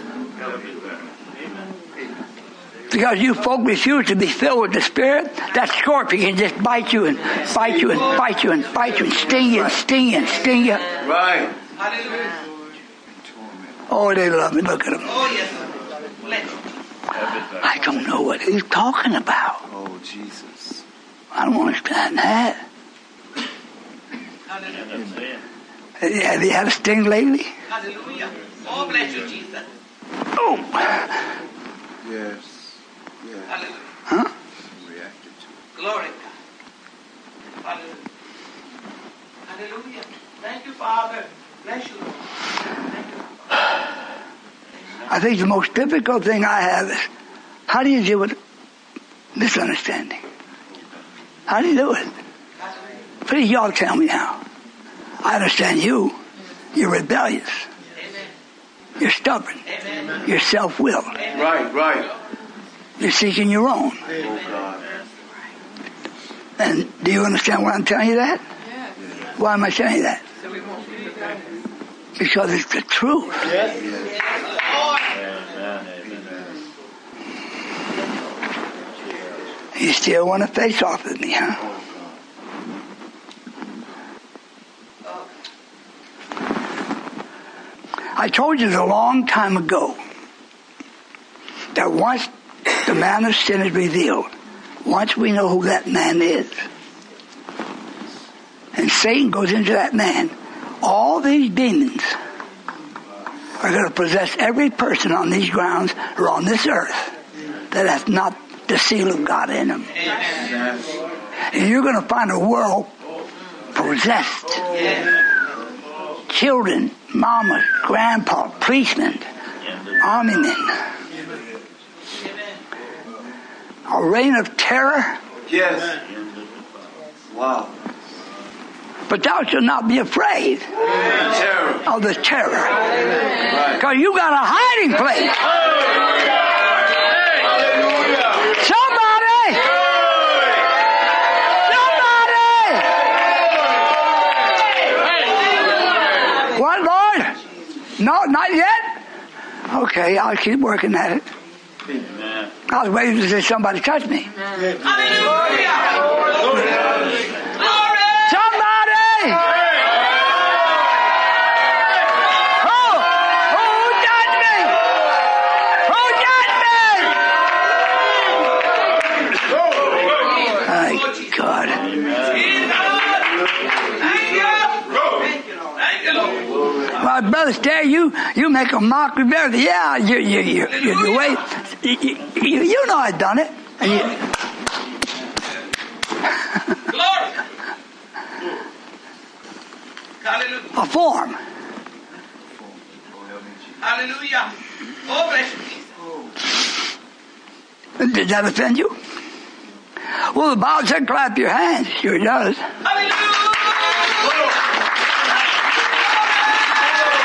Because you folk refuse to be filled with the Spirit, that scorpion can just bite you and bite you and bite you and bite you and sting you and sting you and sting you. Right. Hallelujah. Oh, they love me. Look at them. Oh, yes. I don't know what he's talking about. Oh, Jesus. I don't understand that. Hallelujah. Have you had a sting lately? Hallelujah. Oh, bless you, Jesus. Oh. Yes. Yeah. Hallelujah. Huh? Reacted to it. Glory to God. Hallelujah. Hallelujah. Thank you, Father. Bless you, Lord. Thank you. I think the most difficult thing I have is, how do you deal with misunderstanding? How do you do it? Please, y'all tell me now. I understand you. You're rebellious. Amen. You're stubborn. Amen. You're self-willed. Right. You're seeking your own. Oh, God. And do you understand why I'm telling you that? Yes. Why am I saying that? So we won't be rebellious. Because it's the truth. You still want to face off with me, huh? I told you a long time ago that once the man of sin is revealed, once we know who that man is, and Satan goes into that man, all these demons are going to possess every person on these grounds or on this earth that has not the seal of God in them. And you're going to find a world possessed. Children, mamas, grandpa, policemen, army men. A reign of terror. Yes. Wow. But thou shalt not be afraid of the terror. Because you got a hiding place. Somebody! What, Lord? No, not yet? Okay, I'll keep working at it. I was waiting to see somebody touch me. Hallelujah. Somebody! Who touched me? Who touched me? My God. My brother Stare, you make a mockery of everything. Yeah, you wait. You know I done it. And Glory. Hallelujah. a form. Hallelujah. Oh, bless you, Jesus. Did that offend you? Well, the Bible said clap your hands. Sure does. Hallelujah.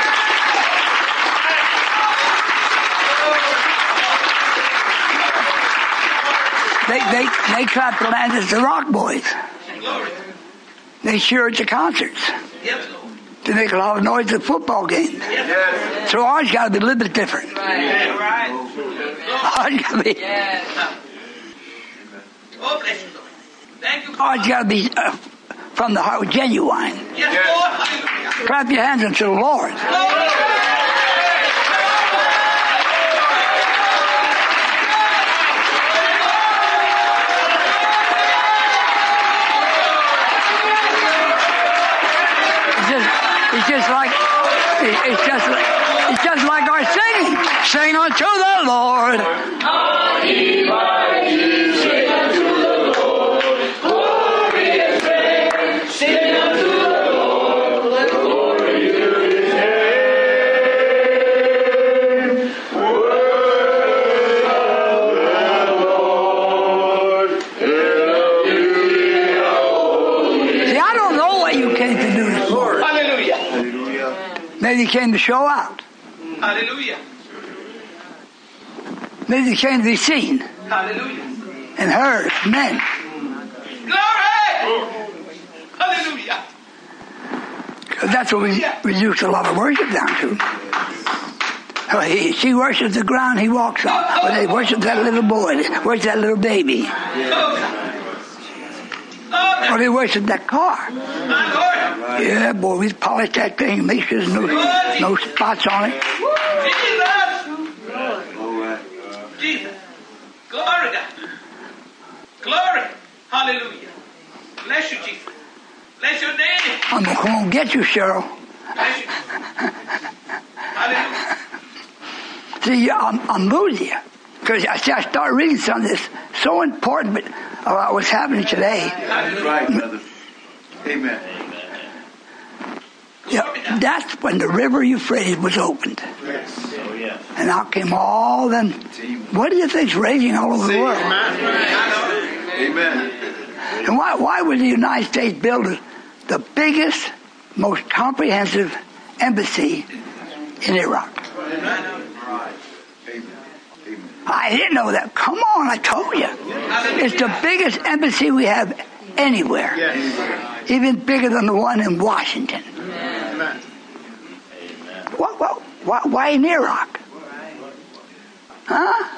They clap the land as the Rock Boys. They cheer at the concerts. Yes, Lord. They make a lot of noise at football games. Yes. So ours got to be a little bit different. Right. Ours got to be. Oh, bless you, Lord. Thank you. Ours got to be from the heart, genuine. Yes, Lord. Hallelujah. Clap your hands unto the Lord. It's just like our singing. Sing unto the Lord. Sing unto the Lord. Glorious name. Sing unto the Lord. Glory to His name. Word of the Lord. See, I don't know what you came to do this morning. Hallelujah. Maybe you came to show out. Hallelujah. Maybe you came to be seen Hallelujah. and heard. Men. Glory. Hallelujah. Because that's what we reduce a lot of worship down to. She worships the ground he walks on. Or they worship that little boy. They worship that little baby. Or they worship that car. Yeah, boy, we polish that thing, make sure there's no spots on it. Jesus. Glory God. Glory. Hallelujah. Bless you, Jesus. Bless your name. I'm going to come and get you, Cheryl. Bless you. Hallelujah. See, I'm losing you. Because I started reading something that's so important about what's happening today. That's right, brother. Amen. Yeah, that's when the river Euphrates was opened. Yes. Oh, yes. And out came all them. What do you think's raging all over the world? Amen. And why would the United States build the biggest, most comprehensive embassy in Iraq? I didn't know that. Come on, I told you. It's the biggest embassy we have anywhere. Even bigger than the one in Washington. Why in Iraq? Huh?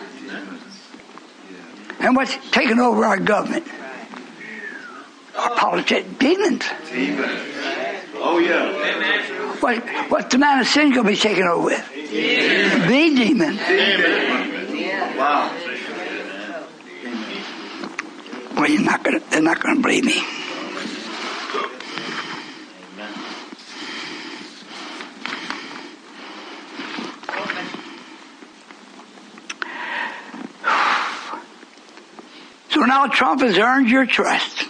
And what's taking over our government? Our politics, demons. Oh, yeah. What's the man of sin going to be taken over with? The demon. Wow. Well, they're not going to believe me. So now Trump has earned your trust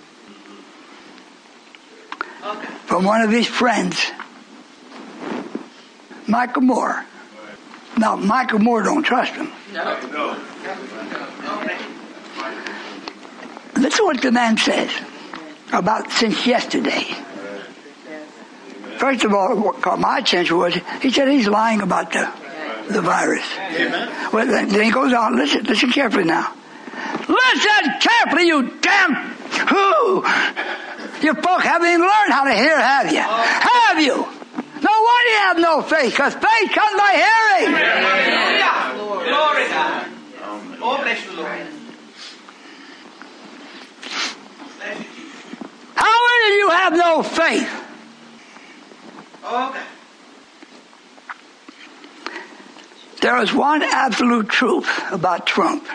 from one of his friends, Michael Moore. Now, Michael Moore don't trust him. No. Listen to what the man says about since yesterday. First of all, what caught my attention was he said he's lying about the virus. Well, then he goes on. Listen carefully now. Listen carefully, you damn who! You folk haven't even learned how to hear, have you? Have you? No wonder you have no faith, because faith comes by hearing. Hallelujah. Glory God. Oh, bless you, Lord. Bless you, Jesus. How is it you have no faith? Oh, God. There is one absolute truth about Trump.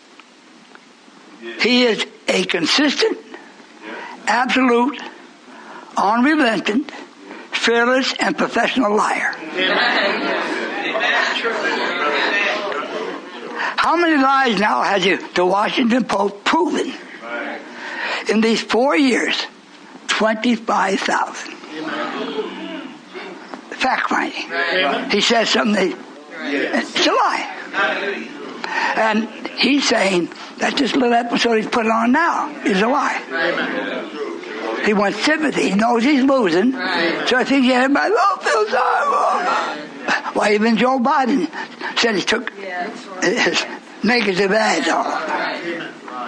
He is a consistent, absolute, unrelenting, fearless, and professional liar. How many lies now has the Washington Post proven? In these 4 years, 25,000. Fact finding. He says something, it's a lie. And he's saying that this little episode he's putting on now is a lie. He wants sympathy. He knows he's losing. So I think everybody feel sorry. Well, even Joe Biden said he took his negative ads off.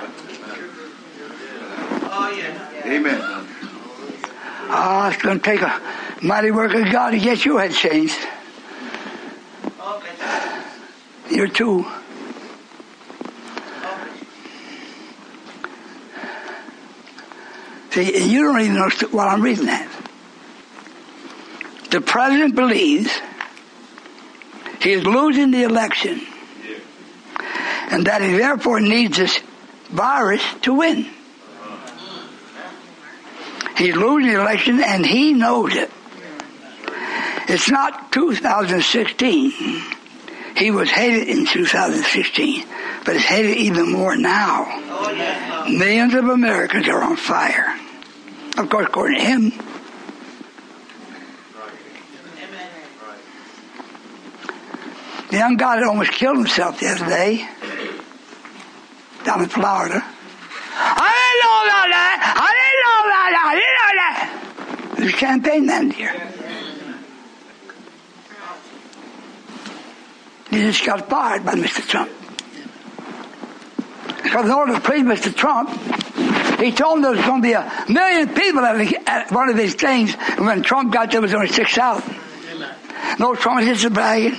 Amen. It's going to take a mighty work of God to get your head changed. You're too. See, you don't even know what I'm reading at. The president believes he is losing the election and that he therefore needs this virus to win. He's losing the election and he knows it. It's not 2016. He was hated in 2016, but it's hated even more now. Millions of Americans are on fire. Of course, according to him. The young guy that almost killed himself the other day, down in Florida. I didn't know about that. There's a campaign man here. He just got fired by Mr. Trump. Because in order to please Mr. Trump, he told him there was going to be 1 million people at one of these things, and when Trump got there, it was only 6,000. No, Trump is just bragging.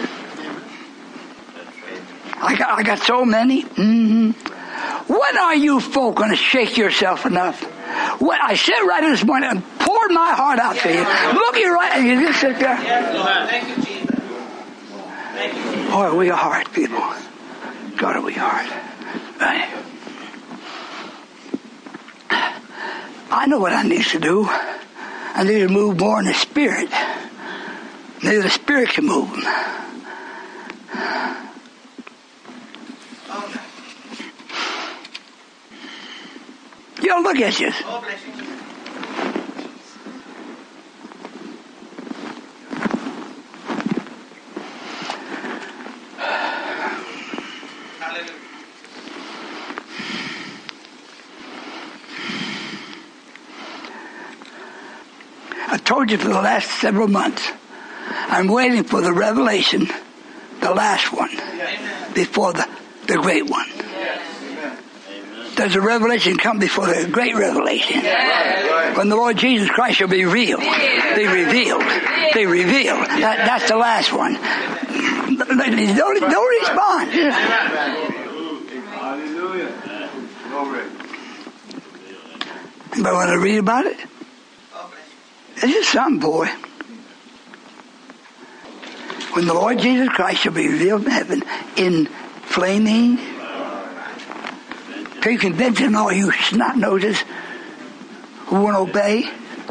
I got so many. Mm-hmm. When are you folk going to shake yourself enough? When I sit right here this morning and poured my heart out to you. Look you right, and you just sit there. Thank you, Jesus. Thank you. Boy, are we hard, people. God, are we hard. Right. I know what I need to do. I need to move more in the Spirit. Maybe the Spirit can move them. You know, look at you. Oh, bless you. Hallelujah. I told you for the last several months, I'm waiting for the revelation, the last one, before the great one. Does the revelation come before the great revelation? When the Lord Jesus Christ shall be revealed. Be revealed. Be revealed. That's the last one. Don't respond. Hallelujah. Glory. Anybody want to read about it? It's just something, boy. When the Lord Jesus Christ shall be revealed in heaven in flaming, are you convincing all you snot noses who won't obey?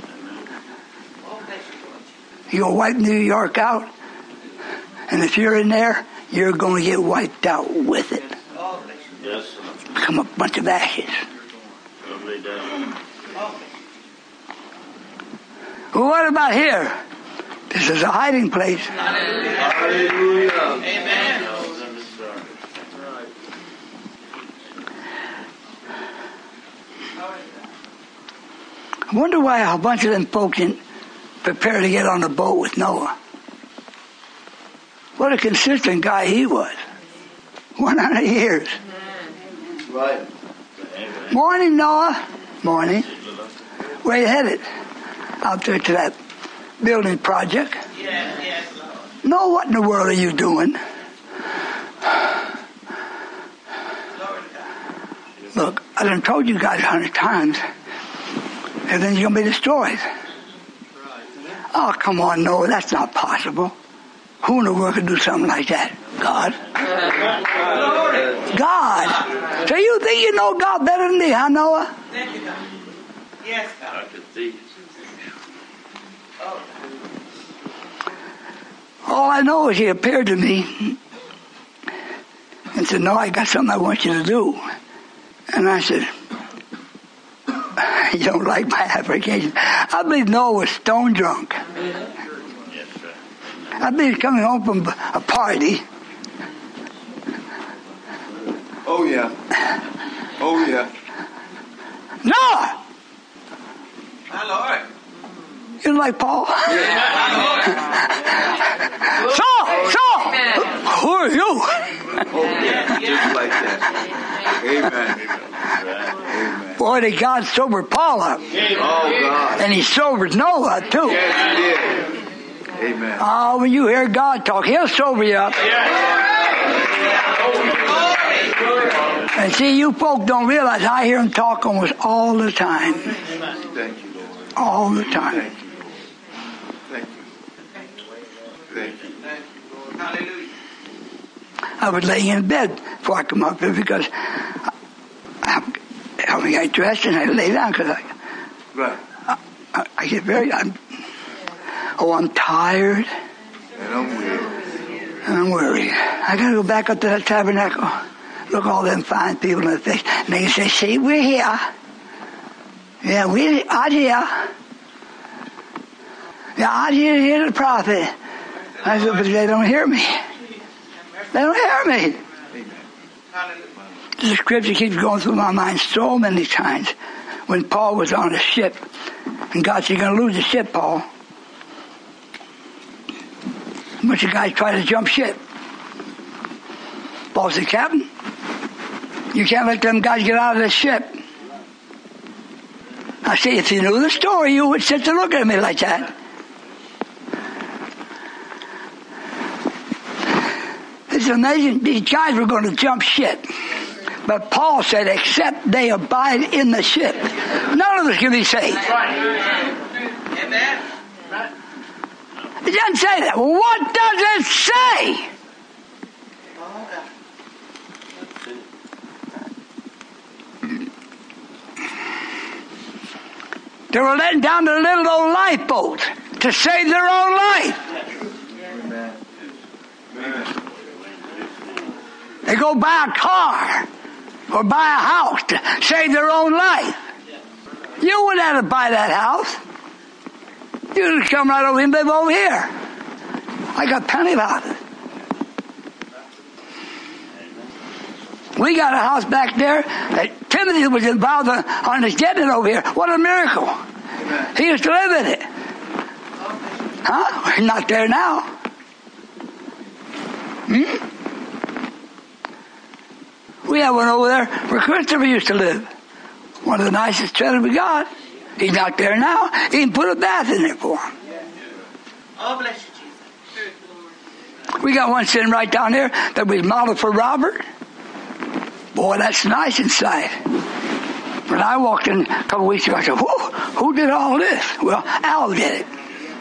You're going to wipe New York out, and if you're in there, you're going to get wiped out with it. Yes. Become a bunch of ashes. Well, what about here? This is a hiding place. Hallelujah. Amen. I wonder why a bunch of them folks didn't prepare to get on the boat with Noah. What a consistent guy he was. 100 years. Right. Morning, Noah. Morning. Where you headed? Out there to that building project. Yes, Lord. No, what in the world are you doing? Glory to God. Look, I done told you guys 100 times. And then you're going to be destroyed. Oh, come on, Noah, that's not possible. Who in the world could do something like that? God. God. So you think you know God better than me, huh, Noah? Thank you, God. Yes, God. I can see. All I know is he appeared to me and said, no, I got something I want you to do. And I said, you don't like my application. I believe Noah was stone drunk. Yes, sir. I believe coming home from a party. Oh, yeah. Oh, yeah. Noah! My Lord. You don't like Paul? Saul! Who are you? Oh, yeah. Just like that. Amen. Amen. Boy, did God sober Paul up. Oh, God. And he sobered Noah, too. Yes, he did. Amen. Oh, when you hear God talk, he'll sober you up. And see, you folk don't realize I hear him talk almost all the time. Thank you, Lord. All the time. Thank you, Lord. Thank you. Thank you. Thank you, Lord. Hallelujah. I was laying in bed before I come up here because I get dressed and I lay down because I get I'm tired. And I'm weary. I'm worried. I got to go back up to that tabernacle. Look all them fine people in the face. And they say, see, we're here. Yeah, we're out here. Yeah, out here the prophet. I said, but they don't hear me. They don't hear me. The scripture keeps going through my mind so many times. When Paul was on the ship, and God said, you're going to lose the ship, Paul. A bunch of guys try to jump ship. Paul said, Captain, you can't let them guys get out of the ship. I say, if you knew the story, you would sit and look at me like that. It's amazing. These guys were going to jump ship. But Paul said, except they abide in the ship, none of us can be saved. Amen. It doesn't say that. Well, what does it say? They were letting down their little old lifeboat to save their own life. Amen. They go buy a car or buy a house to save their own life. You wouldn't have to buy that house. You just come right over here and live over here. I got plenty of houses. We got a house back there that Timothy was involved on his getting it over here. What a miracle. He used to live in it. Huh? He's not there now. We have one over there where Christopher used to live. One of the nicest children we got. He's not there now. He can put a bath in there for him. Oh, bless you, Jesus. We got one sitting right down there that we modeled for Robert. Boy, that's nice inside. When I walked in a couple weeks ago, I said, whoa, who did all this? Well, Al did it.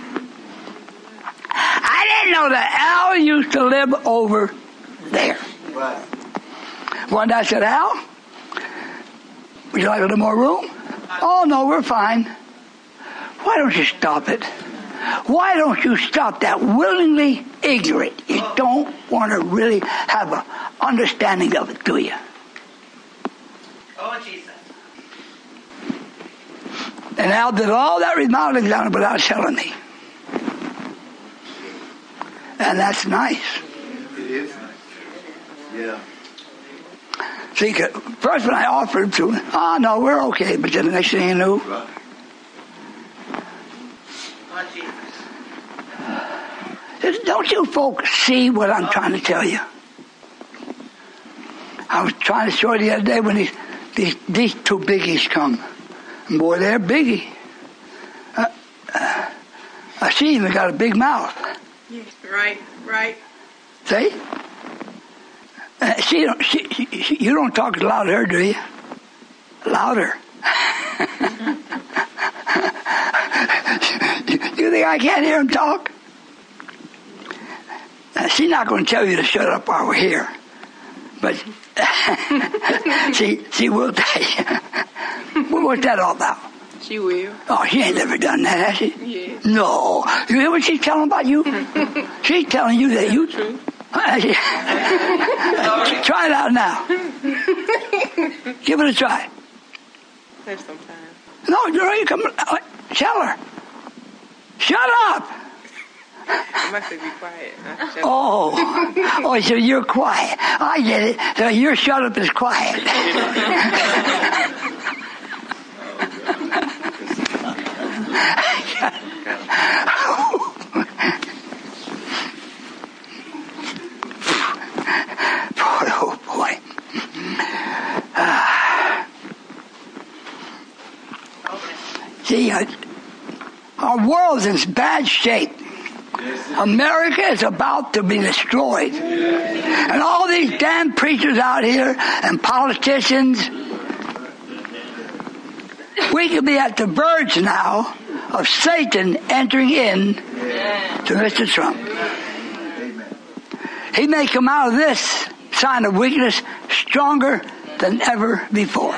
I didn't know that Al used to live over there. Right. One day I said, Al, would you like a little more room? Oh, no, we're fine. Why don't you stop it? Why don't you stop that willingly ignorant? You don't want to really have an understanding of it, do you? Oh, Jesus. And Al did all that remodeling down without telling me. And that's nice. It is nice. Yeah. See, first when I offered him to him, oh, no, we're okay. But then the next thing you knew, Oh, Jesus. don't you folks see what I'm trying to tell you? I was trying to show you the other day when these two biggies come. And boy, they're biggie. I see him, they got a big mouth. Right. See? You don't talk louder, do you? Louder. You think I can't hear him talk? She's not going to tell you to shut up while we're here. But she will tell you. What's that all about? She will. Oh, she ain't never done that, has she? Yeah. No. You hear what she's telling about you? She's telling you that you... True. Try it out now. Give it a try. Have some time. No, you're ready. Come. Tell her. Shut up. I must say be quiet. Oh, so you're quiet. I get it. So your shut up is quiet. See, our world's in bad shape. America is about to be destroyed. And all these damn preachers out here and politicians, we could be at the verge now of Satan entering in to Mr. Trump. He may come out of this sign of weakness stronger than ever before.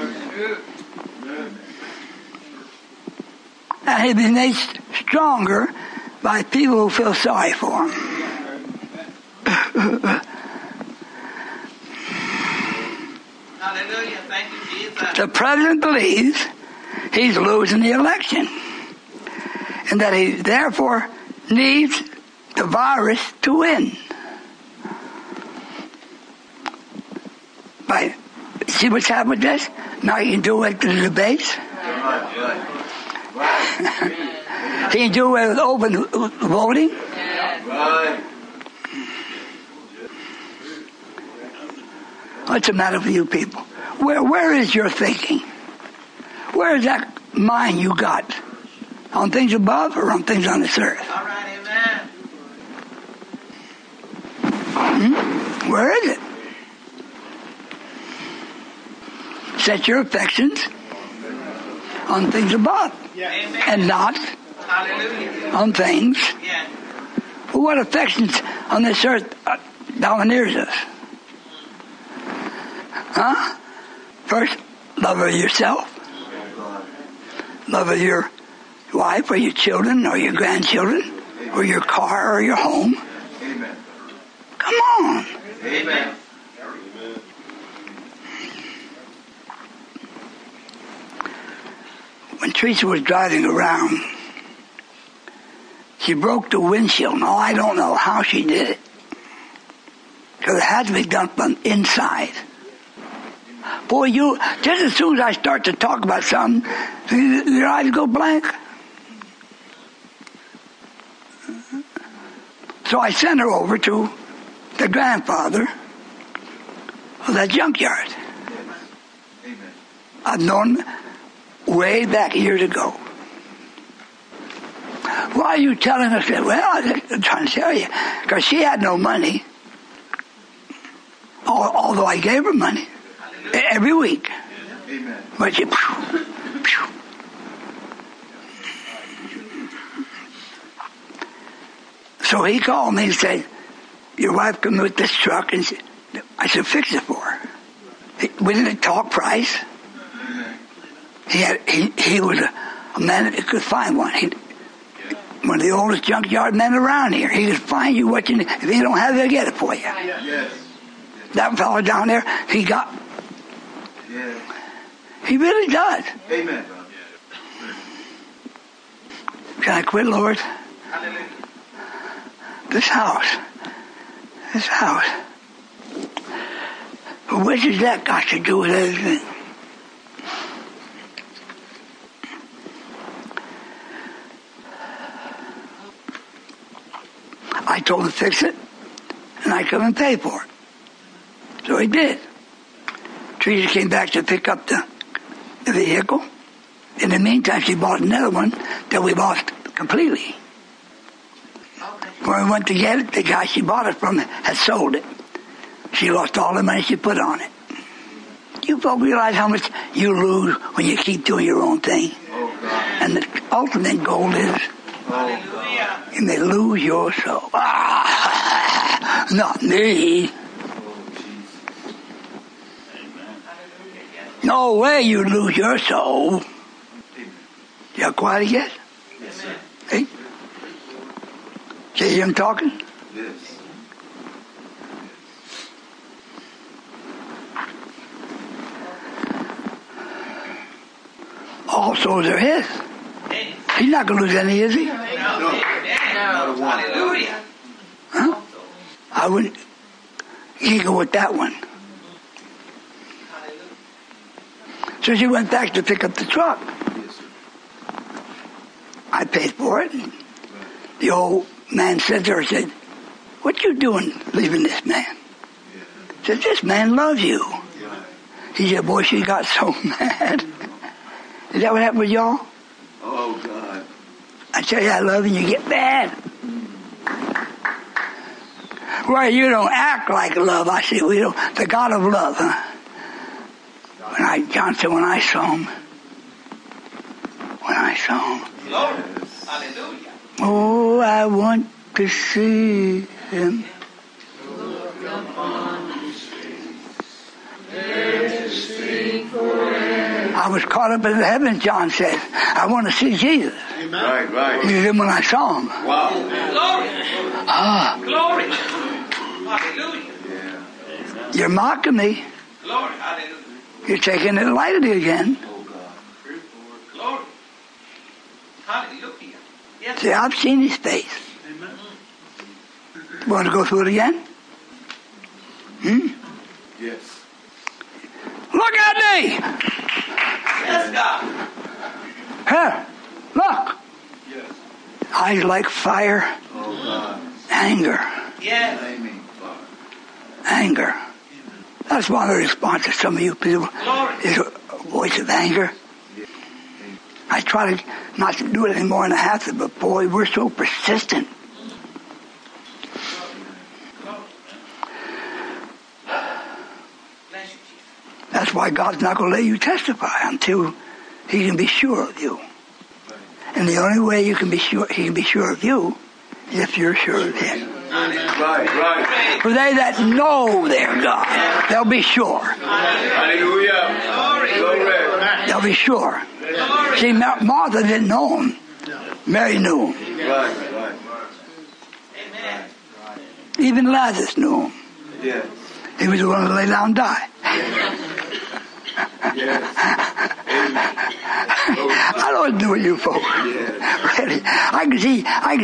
And he'll be made stronger by people who feel sorry for him. Hallelujah. Thank you, Jesus. The president believes he's losing the election, and that he therefore needs the virus to win. See what's happened with this? Now he can do it to the debates. He can do it with open voting. What's the matter with you people? Where is your thinking? Where is that mind you got? On things above or on things on this earth? All right, amen. Where is it? Set your affections on things above. Amen. And not Hallelujah. on things. Yeah. Well, what affections on this earth domineers us? Huh? First, love of yourself. Love of your wife or your children or your grandchildren or your car or your home. Amen. Come on. Amen. When Teresa was driving around, she broke the windshield. No, I don't know how she did it. Because it had to be done from inside. Boy, just as soon as I start to talk about something, your eyes go blank. So I sent her over to the grandfather of that junkyard. Amen. I've known him way back years ago. Why are you telling us that? Well, I'm trying to tell you. Because she had no money. Although I gave her money. Every week. Amen. But she... So he called me and said, your wife come with this truck, and I said, fix it for her. We didn't talk price. He was a man that could find one. One of the oldest junkyard men around here. He could find you what you need. If he don't have it, he'll get it for you. Yes. That fellow down there, he got... Yes. He really does. Amen. Can I quit, Lord? Hallelujah. This house. What has that got to do with anything? I told him to fix it, and I'd come and pay for it. So he did. Teresa came back to pick up the vehicle. In the meantime, she bought another one that we lost completely. When we went to get it, the guy she bought it from had sold it. She lost all the money she put on it. You folks realize how much you lose when you keep doing your own thing? And the ultimate goal is you may lose your soul. Not me. No way you lose your soul. You quiet again? Hey? See him talking? Yes. All souls are his. He's not going to lose any, is he? No. Hallelujah. Huh? I wouldn't. He go with that one. So she went back to pick up the truck. I paid for it. And the old man said to her, said, what you doing leaving this man? Said, this man loves you. He said, boy, she got so mad. Is that what happened with y'all? tell you I love you and you get mad. Well, you don't act like love. I say, we don't. The God of love, huh? John said, when I saw him. Glory. Hallelujah. Oh, I want to see him. I was caught up in the heavens, John said. I want to see Jesus. Right. He said, when I saw him. Wow. Glory. Hallelujah. Yeah. You're mocking me. Glory. Hallelujah. You're taking it lightly again. Glory. Hallelujah. Yes. See, I've seen his face. Amen. Want to go through it again? Yes. Look at me! Yes, God. Here, look. Yes. Eyes like fire. Oh God. Anger. Yes. Flaming fire. Anger. That's why the response to some of you people is a voice of anger. I try to not to do it anymore than I have to, but boy, we're so persistent. That's why God's not going to let you testify until he can be sure of you. And the only way he can be sure of you is if you're sure of him. Right. For they that know their God, they'll be sure. Hallelujah. Glory. They'll be sure. See, Martha didn't know him. Mary knew him. Right. Amen. Even Lazarus knew him. Yes. He was going to lay down and die. Yes. I don't do it, you folks. Really. I can see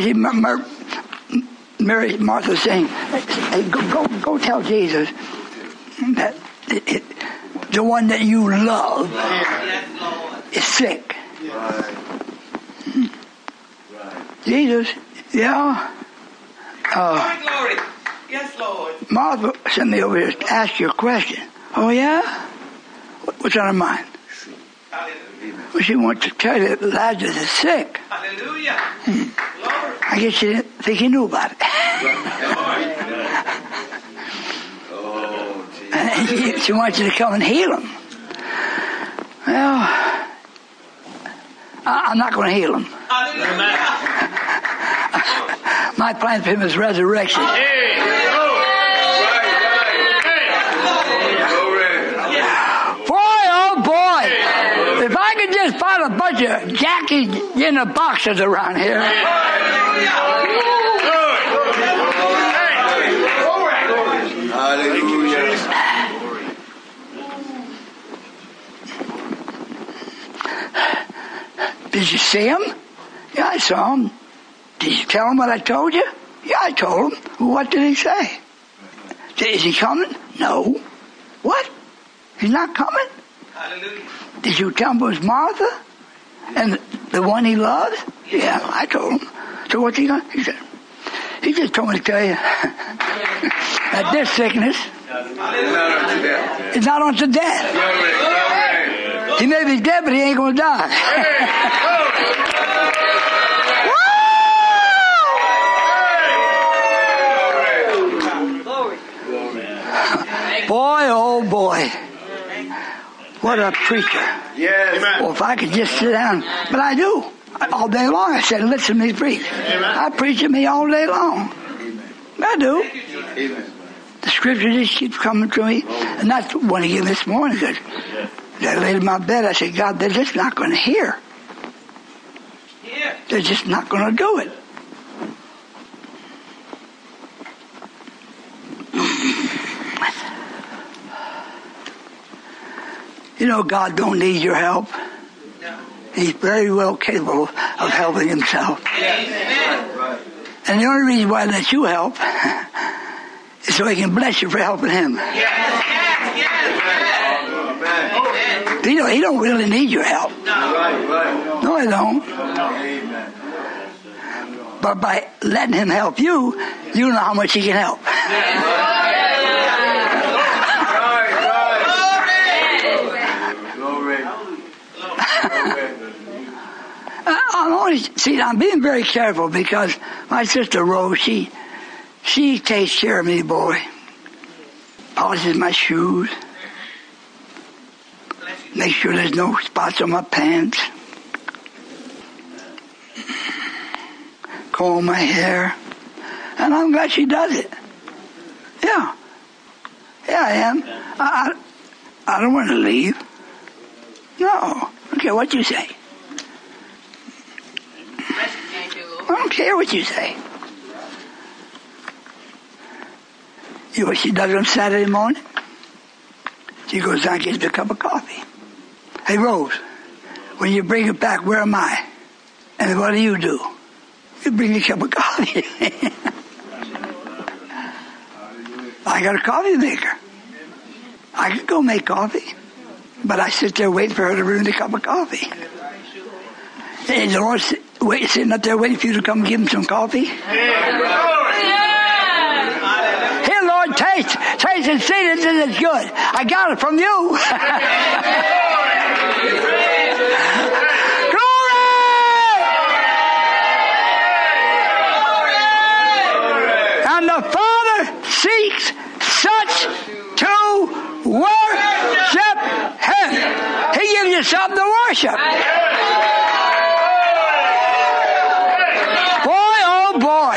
Mary, Martha saying, hey, go tell Jesus that the one that you love is sick. Right. Jesus, yeah. Glory. Yes, Lord. Martha sent me over here to ask you a question. Oh, yeah? What's on her mind? Hallelujah. Well, she wants to tell you that Lazarus is sick. Hallelujah. Glory. I guess she didn't think he knew about it. Oh, And she wants you to come and heal him. Well, I'm not going to heal him. Hallelujah. My plan for him is resurrection. If I could just find a bunch of Jackie in the boxes around here. Did you see him? Yeah, I saw him. Did you tell him what I told you? Yeah, I told him. What did he say? Is he coming? No. What? He's not coming? Hallelujah. Did you tell him it was Martha? And the one he loves? Yeah, I told him. So what's he going to? He said, he just told me to tell you that this sickness is not unto death. He may be dead, but he ain't going to die. Boy, oh boy. What a preacher. Yes. Well, if I could just sit down, but I do. All day long I said, listen to me preach. I preach to me all day long. I do. Amen. The scripture just keeps coming to me. And that's what he gave me this morning. Because I laid in my bed, I said, God, they're just not going to hear. They're just not going to do it. You know, God don't need your help. He's very well capable of helping himself. And the only reason why he lets you help is so he can bless you for helping him. He don't really need your help. No, he don't. But by letting him help you, you know how much he can help. On see, I'm being very careful because my sister Rose, she takes care of me, boy. Polishes my shoes. Make sure there's no spots on my pants. Comb my hair. And I'm glad she does it. Yeah. Yeah, I am. I don't want to leave. No. I don't care what you say. I don't care what you say. You know what she does on Saturday morning? She goes down and gets a cup of coffee. Hey, Rose, when you bring it back, where am I? And what do? You bring a cup of coffee. I got a coffee maker. I could go make coffee. But I sit there waiting for her to bring the cup of coffee. And the Lord's sitting up there waiting for you to come give him some coffee. Here, Lord, taste and see that this is good. I got it from you. And the Father seeks such to worship Him. He gives you something to worship. Boy, oh boy.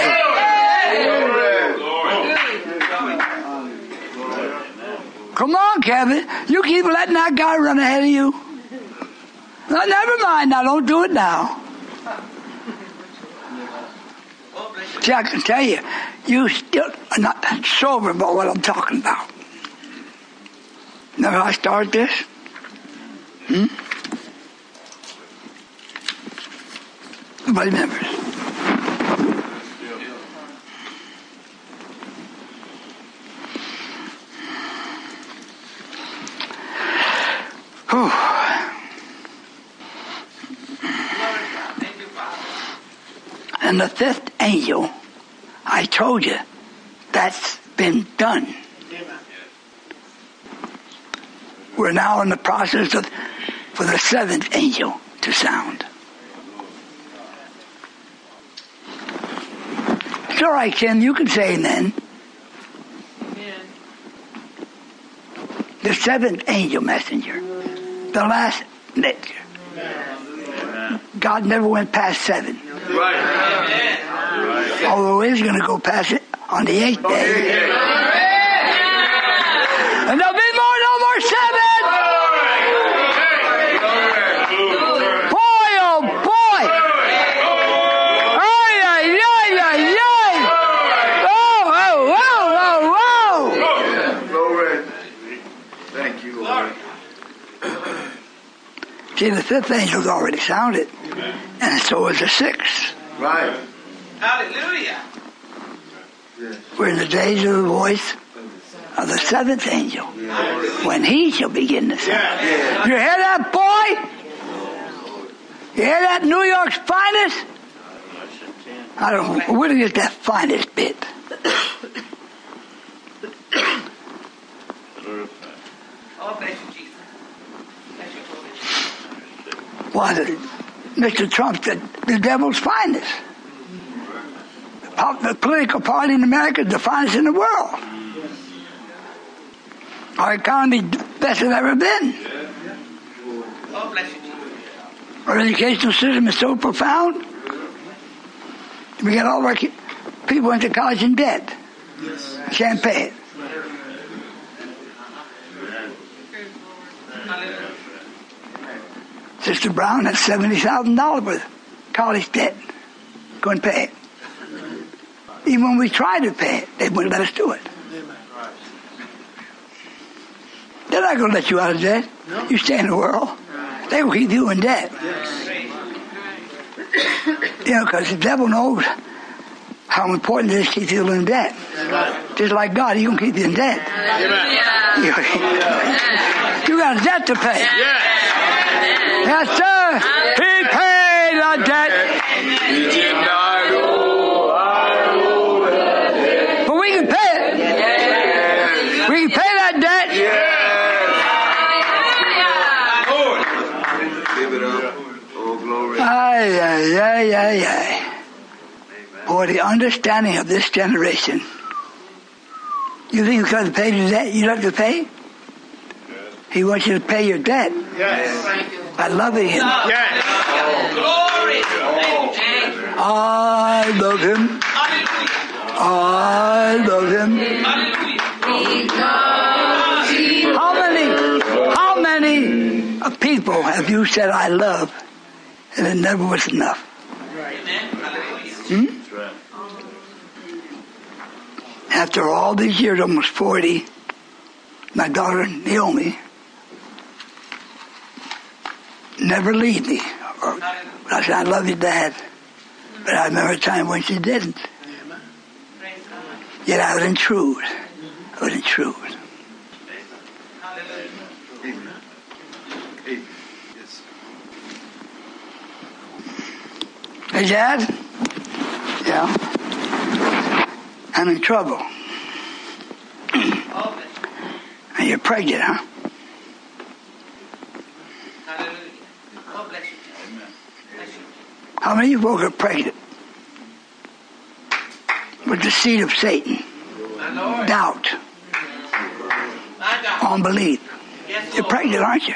Come on, Kevin. You keep letting that guy run ahead of you. No, never mind now. Don't do it now. See, I can tell you, you still are not sober about what I'm talking about. Now, I start this. Nobody remembers. And the fifth angel, I told you, that's been done. We're now in the process for the seventh angel to sound. It's all right, Kim, you can say amen. The seventh angel messenger. The last messenger. God never went past 7. Right. Although He's going to go past it on the 8th day. And there'll be no more 7. Boy, oh boy. Ay, ay, ay, ay, ay. Whoa. Glory. Thank you, Lord. See, the fifth angel's already sounded. And so is the 6th. Right. Hallelujah. We're in the days of the voice of the 7th angel. When he shall begin to sound. You hear that, boy? You hear that, New York's finest? I don't know. Where do you get that finest bit? Oh, bless you, Jesus. Bless you, Why, Mr. Trump's the devil's finest. The political party in America is the finest in the world. Our economy is the best it's ever been. Oh, bless you, Jesus. Our educational system is so profound. We got all of our people went to college in debt. Can't pay it. Sister Brown has $70,000 worth of college debt. Couldn't pay it. Even when we tried to pay it, they wouldn't let us do it. They're not going to let you out of debt. You stay in the world. They will keep you in debt. You know, because the devil knows how important it is to keep you in debt. Just like God, He can keep you in debt. You got a debt to pay. Yes, sir. He paid the debt. But we can pay it. We can pay that debt. Give it up. Oh, glory. Ay, ay, ay, for the understanding of this generation. You think because to pay the debt you have to pay? He wants you to pay your debt by loving him. Glory. I love him. I love him. How many people have you said I love and it never was enough? After all these years, almost 40, my daughter Naomi never leave me. I said, I love you, Dad. But I remember a time when she didn't. Yet I was intrude. Hey, Dad? Yeah? I'm in trouble. And you're pregnant, huh? How many of you are pregnant with the seed of Satan? Doubt. Unbelief. You're pregnant, aren't you?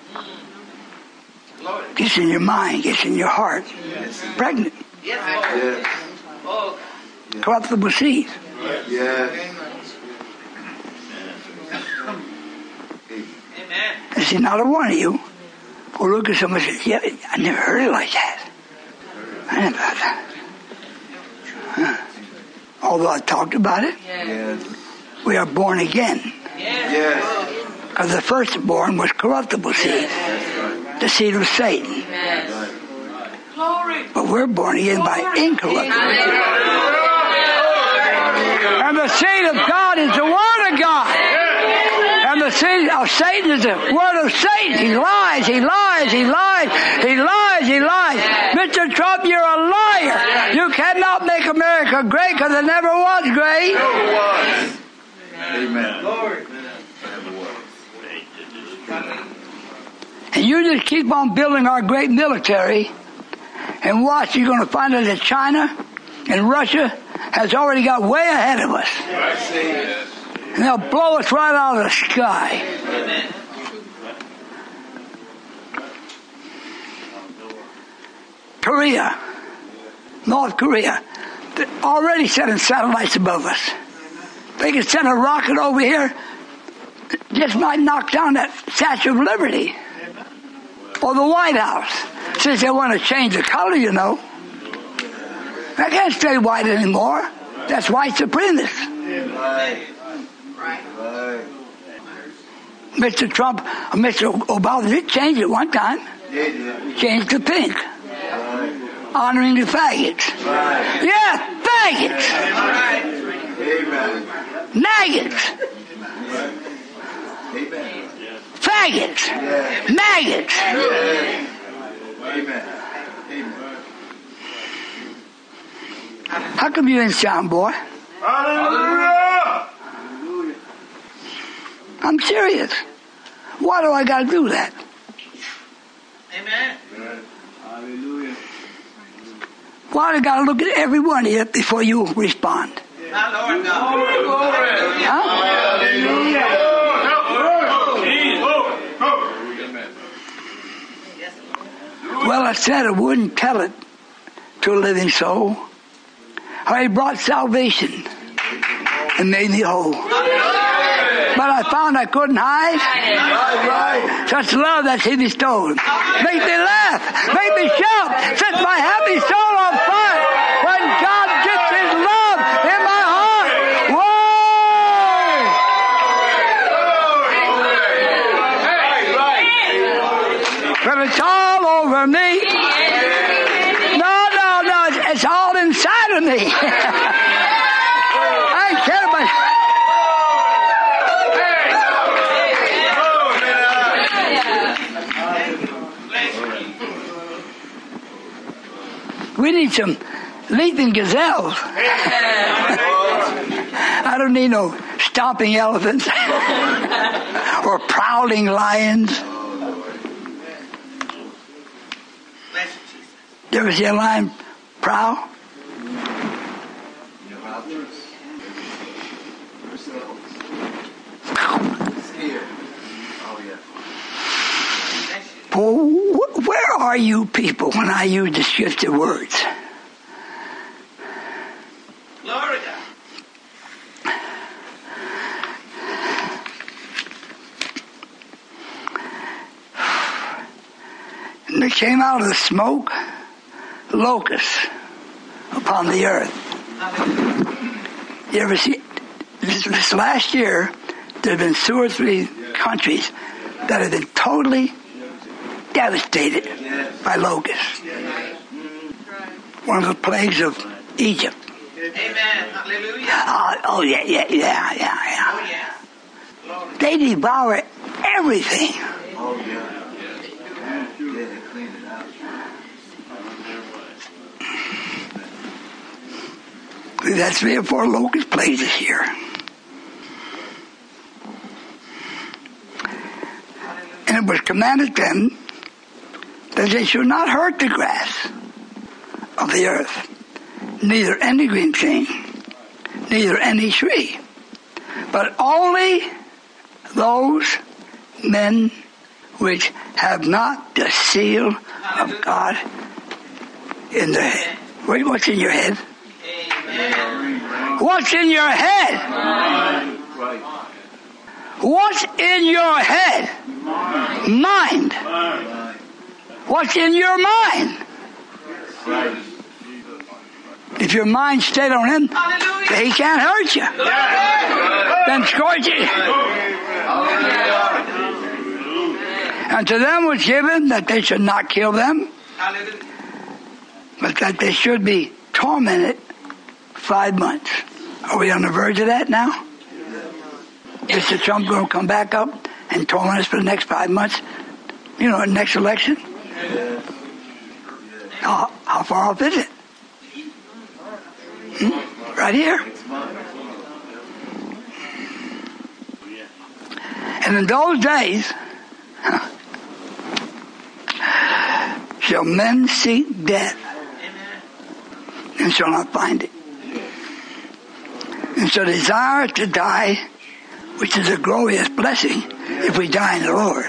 Gets in your mind, gets in your heart. Pregnant. Corruptible seed. And see, not a one of you will look at someone and say, yeah, I never heard it like that. I never heard that. Although I talked about it, we are born again. Because the firstborn was corruptible seed, the seed of Satan. But we're born again by incorruptible seed. And the seed of God is the Word of God. And the seed of Satan is the word of Satan. He lies. Mr. Trump, you're a liar. You cannot make America great because it never was great. Amen. And you just keep on building our great military and watch, you're going to find out that China and Russia has already got way ahead of us. And they'll blow us right out of the sky. Korea, North Korea, they're already sending satellites above us. They can send a rocket over here, just might knock down that Statue of Liberty. Or the White House. Since they want to change the color, you know. I can't stay white anymore. That's white supremacists. Mr. Trump, or Mr. Obama did change it one time. Changed to pink. Honoring the faggots. Yeah, faggots. Maggots. Faggots. Maggots. How come you didn't sound, boy? Hallelujah! I'm serious. Why do I got to do that? Amen. Hallelujah. Why do I got to look at every one of you before you respond? My Lord God. Huh? Well, I said I wouldn't tell it to a living soul. He brought salvation and made me whole. But I found I couldn't hide such love that he bestowed. Make me laugh, make me shout, set my happy soul on fire when God gets his love in my heart. Whoa! But it's all over me. No, it's all inside of me. I ain't care about it. We need some leaping gazelles. I don't need no stomping elephants or prowling lions. You ever see a lion prowl? Where are you people when I use descriptive words? Glory to God. And there came out of the smoke locusts upon the earth. You ever see this last year? There have been 2 or 3 countries that have been totally devastated by locusts. One of the plagues of Egypt. Amen. Hallelujah. Oh yeah. Oh, yes. Glory. They devour everything. Oh, yeah. Yeah, they clean it out. We've had 3 or 4 locust plagues this year. And it was commanded them that they should not hurt the grass of the earth, neither any green thing, neither any tree, but only those men which have not the seal of God in their head. Wait, what's in your head? What's in your head? What's in your head? Mind. What's in your mind? If your mind stayed on him, he can't hurt you. Then scorch you. And to them was given that they should not kill them, but that they should be tormented 5 months. Are we on the verge of that now? Is the Trump going to come back up and torment us for the next 5 months? You know, the next election? How far off is it? Right here. And in those days shall men seek death and shall not find it, and shall desire to die, which is a glorious blessing if we die in the Lord.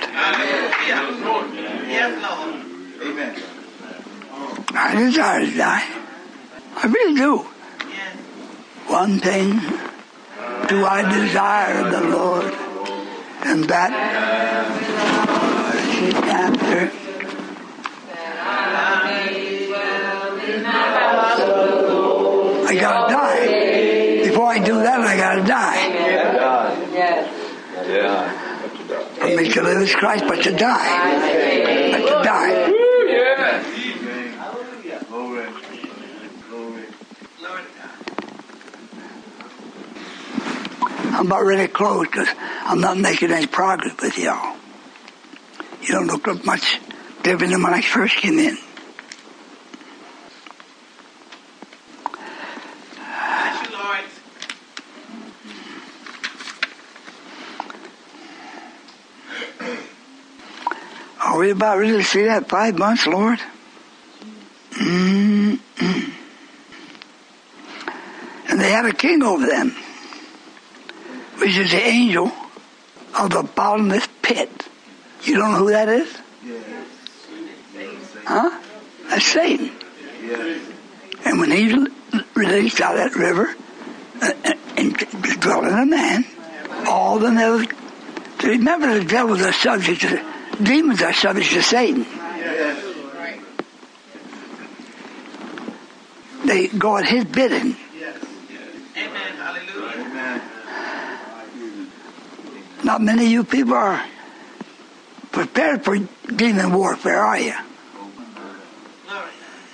Yes, Lord. Amen. I desire to die. I really do. Yes. One thing do I desire of the Lord, and that seek after. I gotta die. Before I do that, I gotta die. For me to live is Christ, but to die. But to die. Glory. I'm about ready to close because I'm not making any progress with y'all. You don't look much different than when I first came in. Thank you, Lord. Are we about ready to see that 5 months, Lord? And they had a king over them, which is the angel of the bottomless pit. You don't know who that is? Huh? That's Satan. And when he's released out of that river and dwelt in a man, all the devils, remember the devils are subject to, demons are subject to Satan. They go at his bidding. Amen. Hallelujah. Not many of you people are prepared for demon warfare, are you? Glory.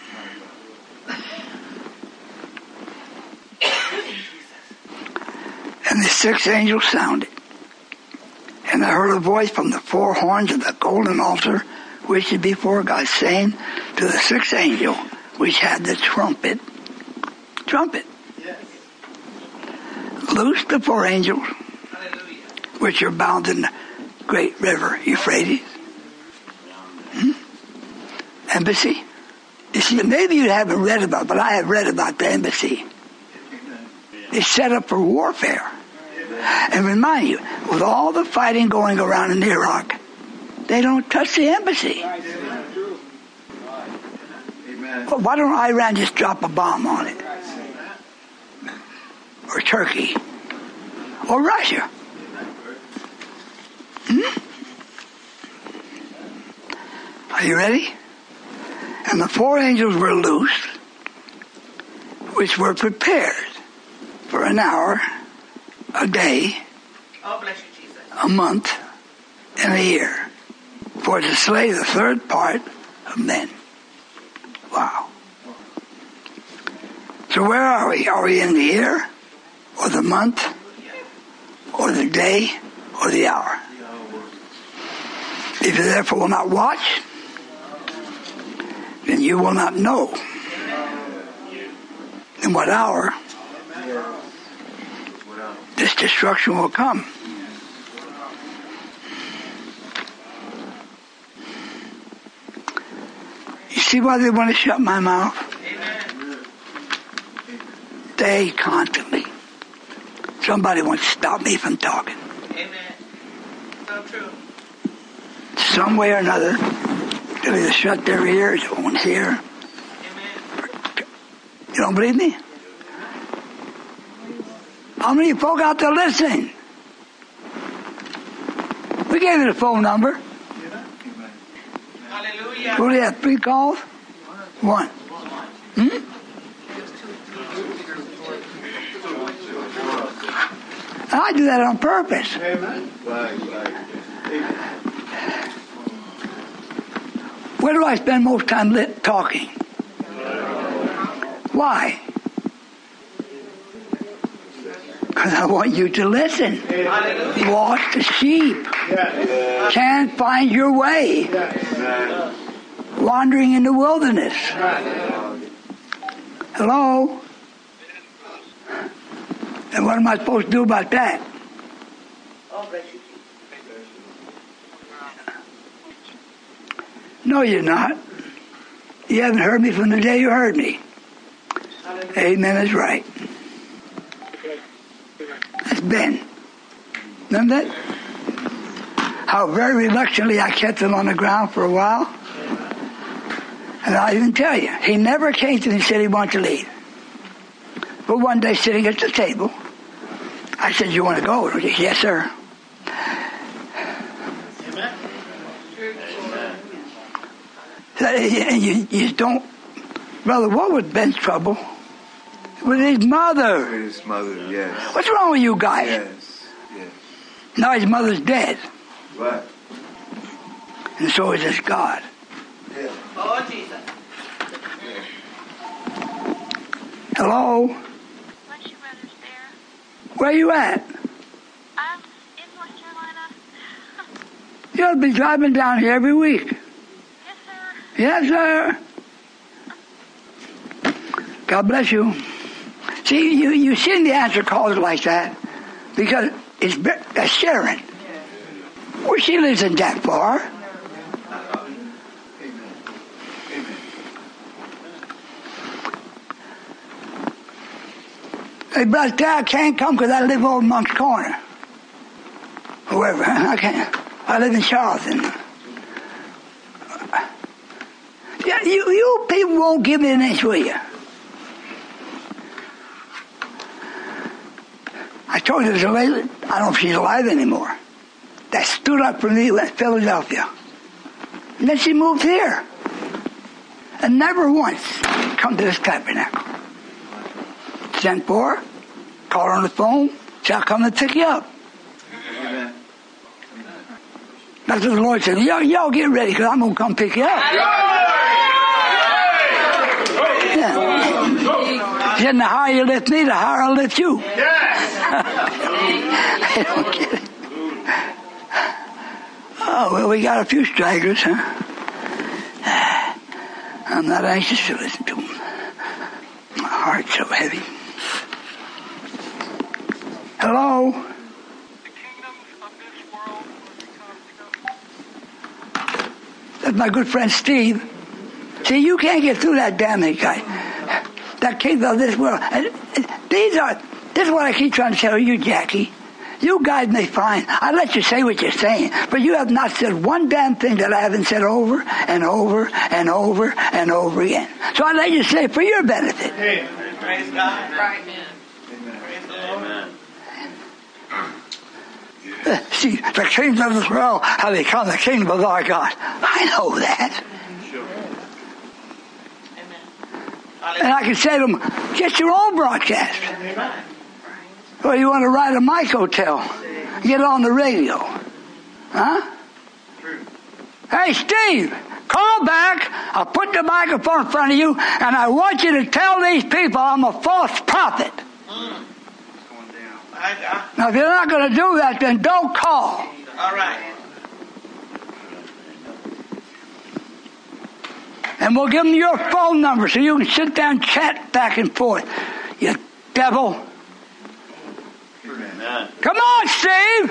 And the 6th angel sounded. And I heard a voice from the 4 horns of the golden altar, which is before God, saying to the 6th angel, which had the trumpet, loose the 4 angels, Hallelujah. which are bound in the great river Euphrates. Embassy. You see, maybe you haven't read about it, but I have read about the embassy. is set up for warfare. And remind you, with all the fighting going around in Iraq, they don't touch the embassy. Well, why don't Iran just drop a bomb on it? Or Turkey? Or Russia? Are you ready? And the 4 angels were loosed, which were prepared for an hour, a day, Oh, bless you, Jesus. a month, and a year, for to slay the third part of men. Wow. So where are we? Are we in the year, or the month, or the day, or the hour? If you therefore will not watch, then you will not know in what hour this destruction will come. You see why they want to shut my mouth? They constantly. Somebody wants to stop me from talking. Amen. So true. Some way or another, they'll either shut their ears or won't hear. Amen. You don't believe me? How many folk out there listening? We gave you the phone number. Hallelujah. We only had 3 calls? 1. I do that on purpose. Where do I spend most time talking? Why? Because I want you to listen. Lost the sheep. Can't find your way. Wandering in the wilderness. Hello? And what am I supposed to do about that? Oh, bless you, Jesus. No, you're not. You haven't heard me from the day you heard me. Amen is right. That's Ben. Remember that? How very reluctantly I kept him on the ground for a while. And I'll even tell you, he never came to me and said he wanted to leave. But one day sitting at the table, I said, "You want to go?" And he said, "Yes, sir." And you don't... Brother, what was Ben's trouble? With his mother. With his mother, yes. What's wrong with you guys? Yes, yes. Now his mother's dead. Right. And so is this God. Yeah. Oh, Jesus. Hello? Bless you, brothers there. Where you at? I'm in North Carolina. You'll be driving down here every week. Yes, sir. Yes, sir. God bless you. See, you send the answer calls like that because it's Sharon. Well, she lives in that far. Hey, Brother Dad, I can't come because I live over Monk's Corner. Whoever, I can't. I live in Charleston. Yeah, you people won't give me an inch, will you? I told you there's a lady, I don't know if she's alive anymore, that stood up for me in Philadelphia. And then she moved here. And never once come to this tabernacle. Sent for her, call her on the phone, say, "I'll come and pick you up." Amen. That's what the Lord said. Y'all get ready because I'm going to come pick you up. Yeah. He said, "The higher you lift me, the higher I'll lift you." I don't get it. Oh, well, we got a few stragglers, huh? I'm not anxious to listen to them. My heart's so heavy. Hello? The kingdoms of this world will become. That's my good friend Steve. See, you can't get through that damn guy. That kingdom of this world. And these are This is what I keep trying to tell you, Jackie. You guys may find, I let you say what you're saying, but you have not said one damn thing that I haven't said over and over and over and over again. So I let you say it for your benefit. Praise God. Right. Amen. See, the kingdom of this world have become the kingdom of our God. I know that. And I can say to them, get your own broadcast. Or you want to ride a mic hotel, get on the radio. Huh? Hey, Steve, call back. I'll put the microphone in front of you, and I want you to tell these people I'm a false prophet. Now, if you're not going to do that, then don't call. All right. And we'll give them your phone number so you can sit down and chat back and forth. You devil. Amen. Come on, Steve.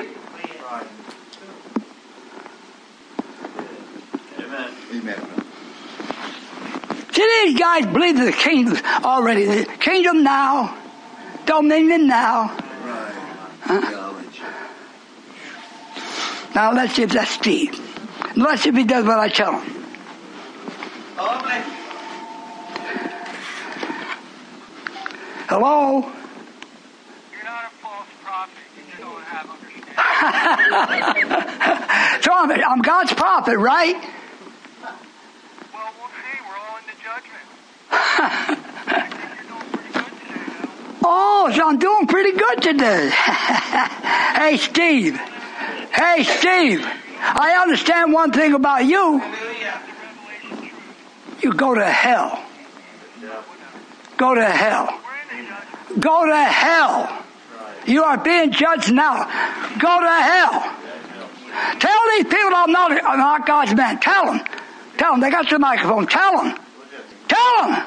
Amen. Amen. See, these guys believe that the kingdom's already. The kingdom now. Dominion now. Huh? Now let's see if that's Steve. Let's see if he does what I tell him. Hello? You're not a false prophet. You just don't have understanding. So I'm God's prophet, right? Well, we'll see. We're all in the judgment. Oh, so I'm doing pretty good today. Hey, Steve. Hey, Steve. I understand one thing about you. You go to hell. Go to hell. Go to hell. You are being judged now. Go to hell. Tell these people I'm not God's man. Tell them. Tell them. They got the microphone. Tell them. Tell them.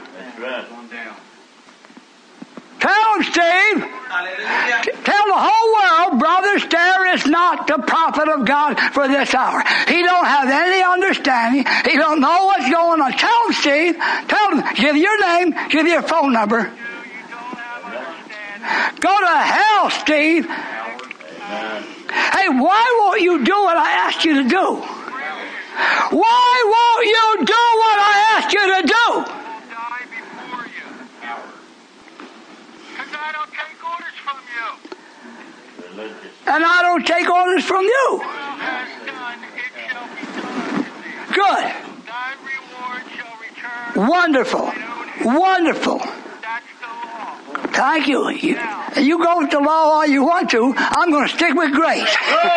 Tell them, Steve. Tell the whole world, brothers, there is not the prophet of God for this hour. He don't have any understanding. He don't know what's going on. Tell them, Steve. Tell them. Give your name. Give your phone number. Go to hell, Steve. Hey, why won't you do what I asked you to do? Why won't you do what I asked you to do? And I don't take orders from you. Good. Wonderful. Wonderful. Thank you. You go with the law all you want to. I'm going to stick with grace.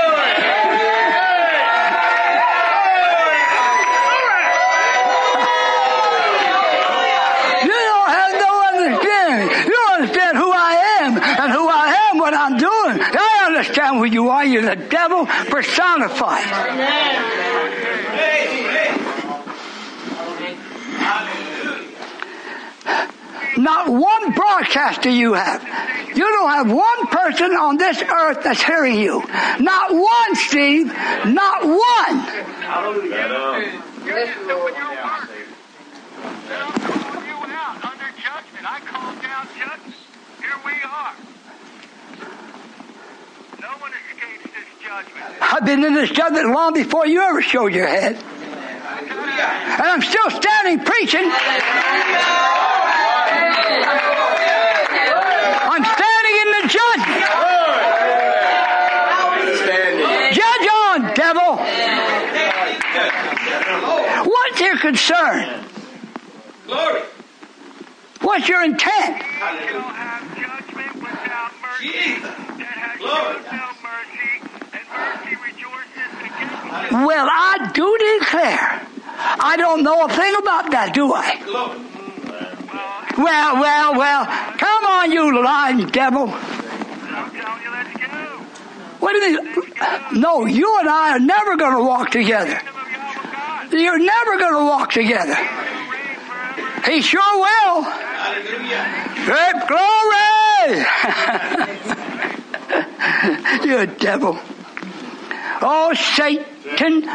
You don't have no understanding. You don't understand who I am and who I am, what I'm doing. I understand who you are. You're the devil personified. Not one broadcaster you have. You don't have one person on this earth that's hearing you. Not one, Steve. Not one. I called down judgment. Here we are. No one escapes this judgment. I've been in this judgment long before you ever showed your head. And I'm still standing preaching. I'm standing in the judgment. Judge on, devil. What's your concern? Glory. What's your intent? You don't have judgment without mercy. That has shown no mercy, and mercy rejoices against it. Well, I do declare, I don't know a thing about that, do I? Well, come on, you lying devil. I'm telling you, let's go. What do you mean? No, you and I are never going to walk together. You're never going to walk together. He sure will. Great glory! You devil. Oh, Satan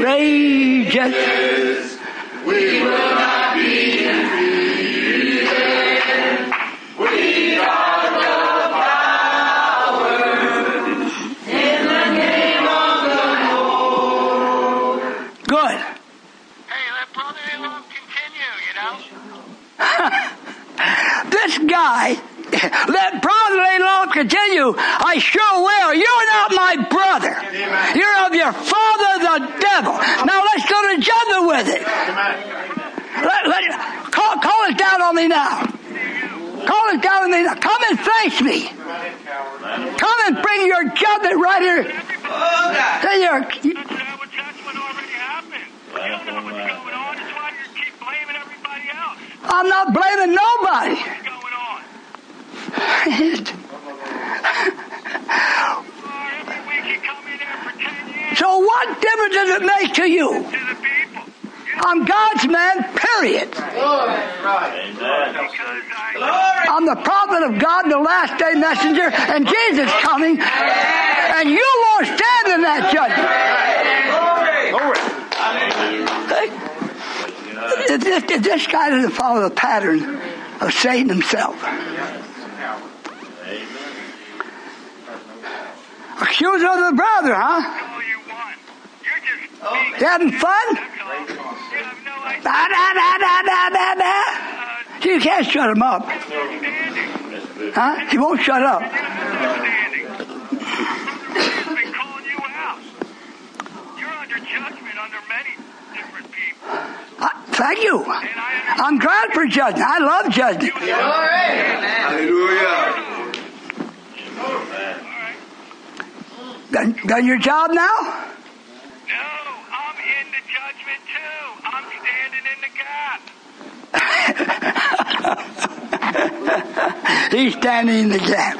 rages. We will not be defeated. We are the die, let brotherly love continue. I sure will. You're not my brother. You're of your father, the devil. Now let's go to judgment with it. Call it down on me now. Call it down on me now. Come and face me. Come and bring your judgment right here. I'm not blaming nobody. So what difference does it make to you? I'm God's man, period. I'm the prophet of God, the last day messenger, and Jesus is coming, and you won't stand in that judgment. This guy doesn't follow the pattern of Satan himself. Accuser of the brother, huh? You having fun? You can't shut him up. Huh? He won't shut up. You're under judgment under many different people. Thank you. I'm glad for judgment. I love judgment. Hallelujah. Done your job now? No, I'm in the judgment too. I'm standing in the gap. He's standing in the gap.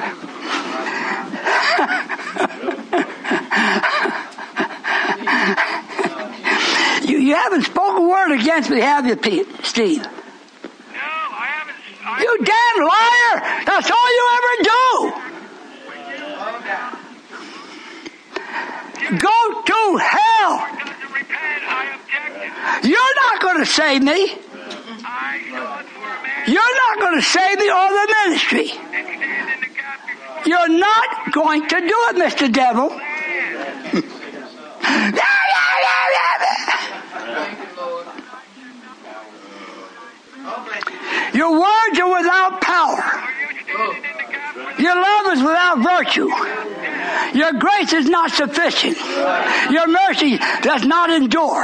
You haven't spoken a word against me, have you, Steve? No, I haven't. You damn liar! That's all you ever do! Go to hell! You're not going to save me. You're not going to save me or the ministry. You're not going to do it, Mr. Devil. Your words are without power. Your love is without virtue. Your grace is not sufficient. Your mercy does not endure.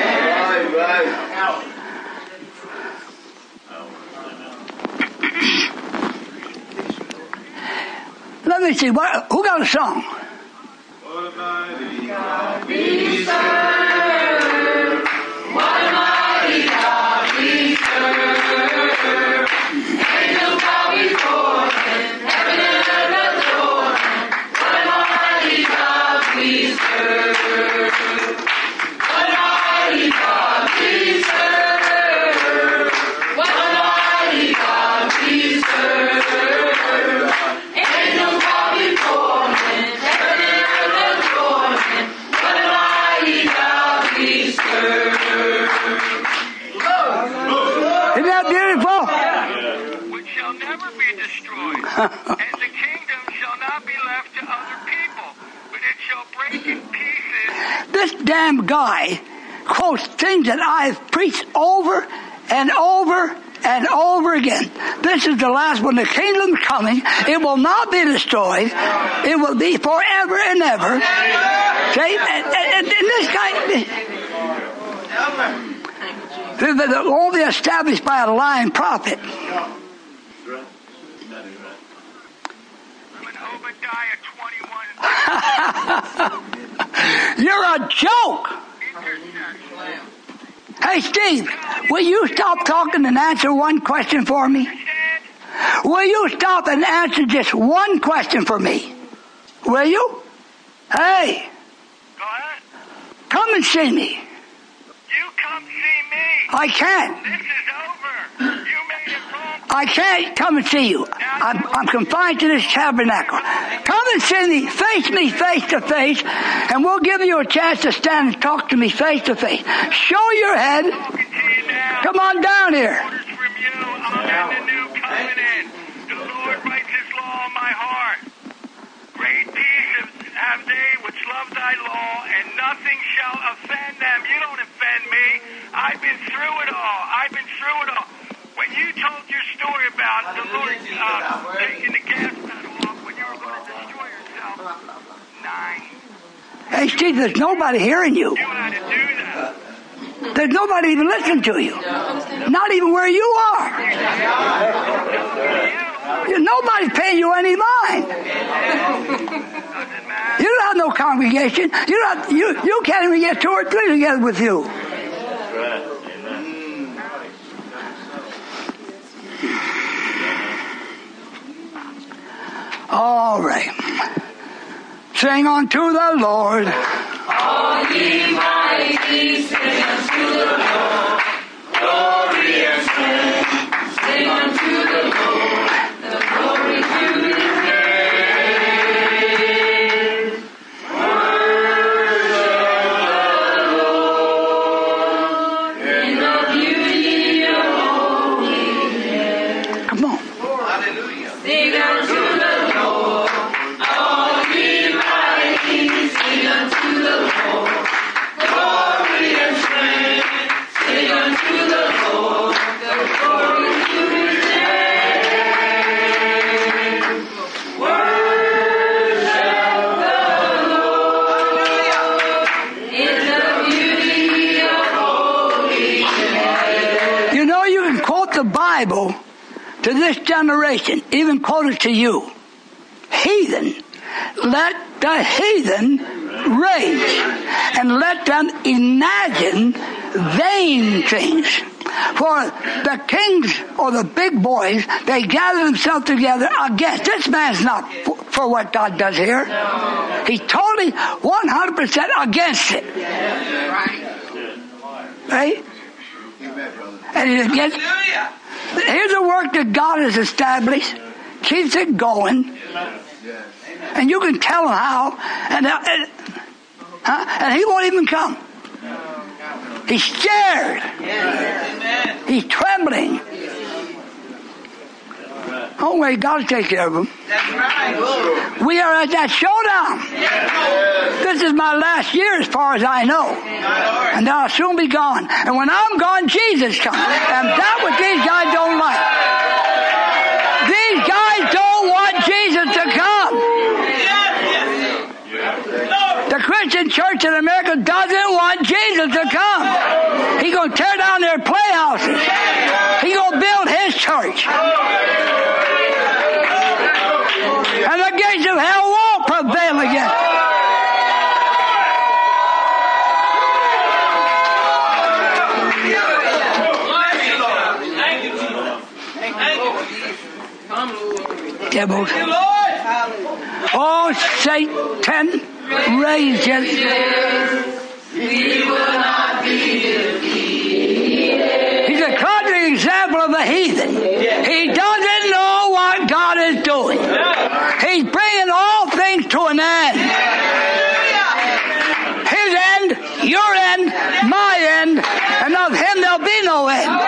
Let me see. Who got a song? Almighty God we serve. What a mighty God we serve. Angels bow before him. Heaven and earth adore him. What a mighty God we serve. What a mighty God we serve. What a mighty God we serve. Angels bow before him. Heaven and earth adore him. What a mighty God we serve. Isn't that beautiful? Which shall never be destroyed, and the kingdom shall not be left to other people, but it shall break in pieces. This damn guy quotes things that I've preached over and over and over again. This is the last one. The kingdom's coming. It will not be destroyed. It will be forever and ever. See? And this guy, they'll all be established by a lying prophet. I'm in Obadiah 21. You're a joke. Hey, Steve, will you stop talking and answer one question for me? Will you stop and answer just one question for me? Will you? Hey. Go ahead. Come and see me. You come see me. I can't. This is over. You made it wrong. I can't come and see you. I'm confined to this tabernacle. Come and see me face to face, and we'll give you a chance to stand and talk to me face to face. Show your head. Come on down here. From you, I'm in the new covenant. The Lord writes his law on my heart. Great peace have they which love thy law, and nothing shall offend them. You don't offend me. I've been through it all. When you told your story about the Lord taking the gas pedal off when you were going to destroy yourself. 9. Hey, Steve, there's nobody hearing you. You had to do that. There's nobody even listening to you. Not even where you are. Nobody's paying you any mind. You don't have no congregation. You can't even get 2 or 3 together with you. All right. Sing unto the Lord. All ye mighty, sing unto the Lord. Glory and strength. Sing unto the Lord. The glory to his name. Worship the Lord in the beauty of holiness. Come on. Hallelujah. Sing unto the Lord. All ye mighty, sing unto the Lord. Glory and strength. Sing unto the Lord. The glory to his name. Worship the Lord in the beauty of holiness. You know you can quote the Bible to this generation, even quote it to you. Heathen, let the heathen rage, and let them imagine vain things. For the kings or the big boys, they gather themselves together against. This man's not for what God does here. He's totally 100% against it. Right? And he's against. Here's a work that God has established, keeps it going, and you can tell him how, and he won't even come. He's scared. He's trembling. Oh wait, God will take care of him. We are at that showdown. This is my last year as far as I know. And then I'll soon be gone. And when I'm gone, Jesus comes. And that's what these guys don't like. These guys don't want Jesus to come. The Christian church in America doesn't want Jesus to come. He's going to tear down their playhouses. He's going to build his church. And the gates of hell won't prevail again. Devils. Oh, Satan rages. We will not be defeated. He's a contrary example of a heathen. He doesn't know what God is doing. He's bringing all things to an end. His end, your end, my end, and of him there'll be no end.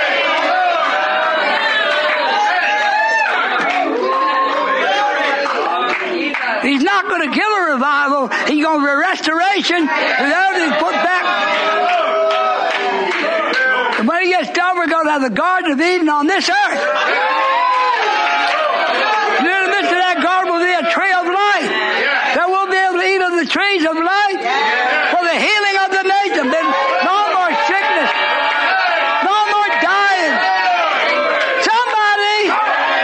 He's not going to give a revival. He's going to be a restoration. And everything's put back. And when he gets done, we're going to have the Garden of Eden on this earth. Near the midst of that garden will be a tree of life. That we'll be able to eat of the trees of life for the healing of the nation. No more sickness. No more dying. Somebody.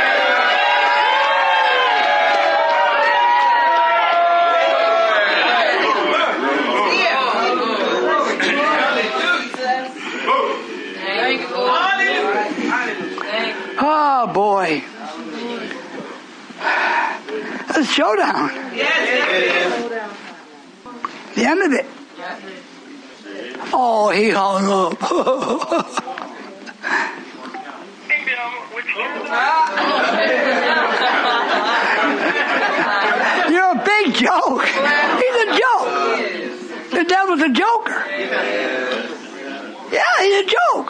Oh boy. That's a showdown. The end of it. Oh, he hung up. You're a big joke. He's a joke. The devil's a joker. Yeah, he's a joke.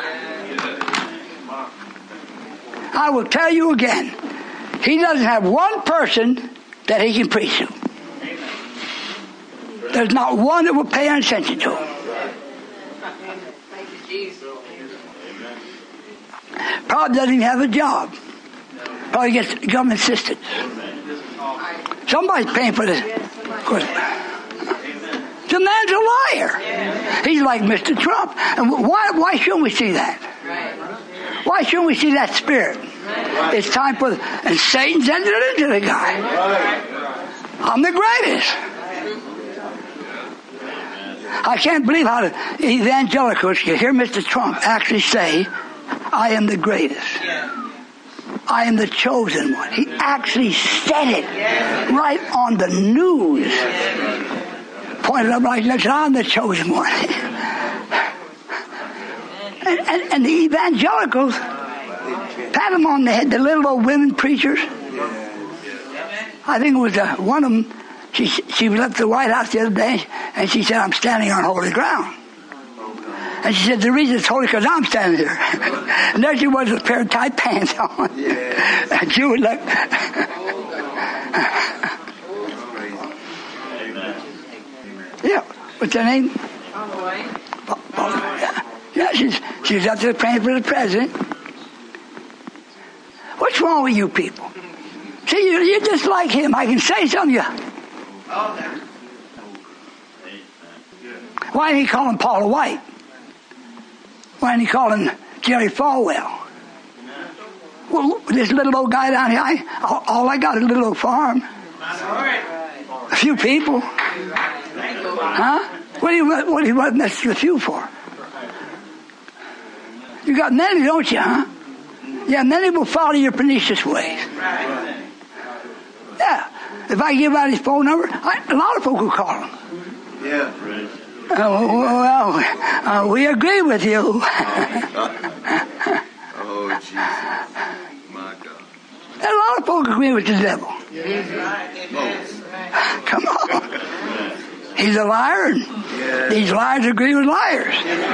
I will tell you again. He doesn't have one person that he can preach to. There's not one that will pay any attention to him. Probably doesn't even have a job. Probably gets government assistance. Somebody's paying for this. Of course. The man's a liar. He's like Mr. Trump. And why shouldn't we see that? Why shouldn't we see that spirit? It's time for... And Satan's entered into the guy. I'm the greatest. I can't believe how the evangelicals can hear Mr. Trump actually say, I am the greatest. I am the chosen one. He actually said it right on the news. Pointed up like this, I'm the chosen one. and the evangelicals pat him on the head, the little old women preachers. I think it was one of them. She left the White House the other day, and she said, I'm standing on holy ground. And she said, the reason it's holy because I'm standing here. And there she was with a pair of tight pants on. And she was like... Yeah, what's her name? Yeah, she's up there praying for the president. What's wrong with you people? See, you're just like him. I can say something to you. Why didn't he call him Paula White? Why didn't he call him Jerry Falwell? Well, this little old guy down here, all I got is a little old farm. A few people. Huh? What do you want mess with you for? You got many, don't you, huh? Yeah, many will follow your pernicious ways. Yeah. If I give out his phone number, a lot of folk will call him. Yeah. We agree with you. Oh, Jesus. My God. A lot of folk agree with the devil. Come on. He's a liar, and these liars agree with liars.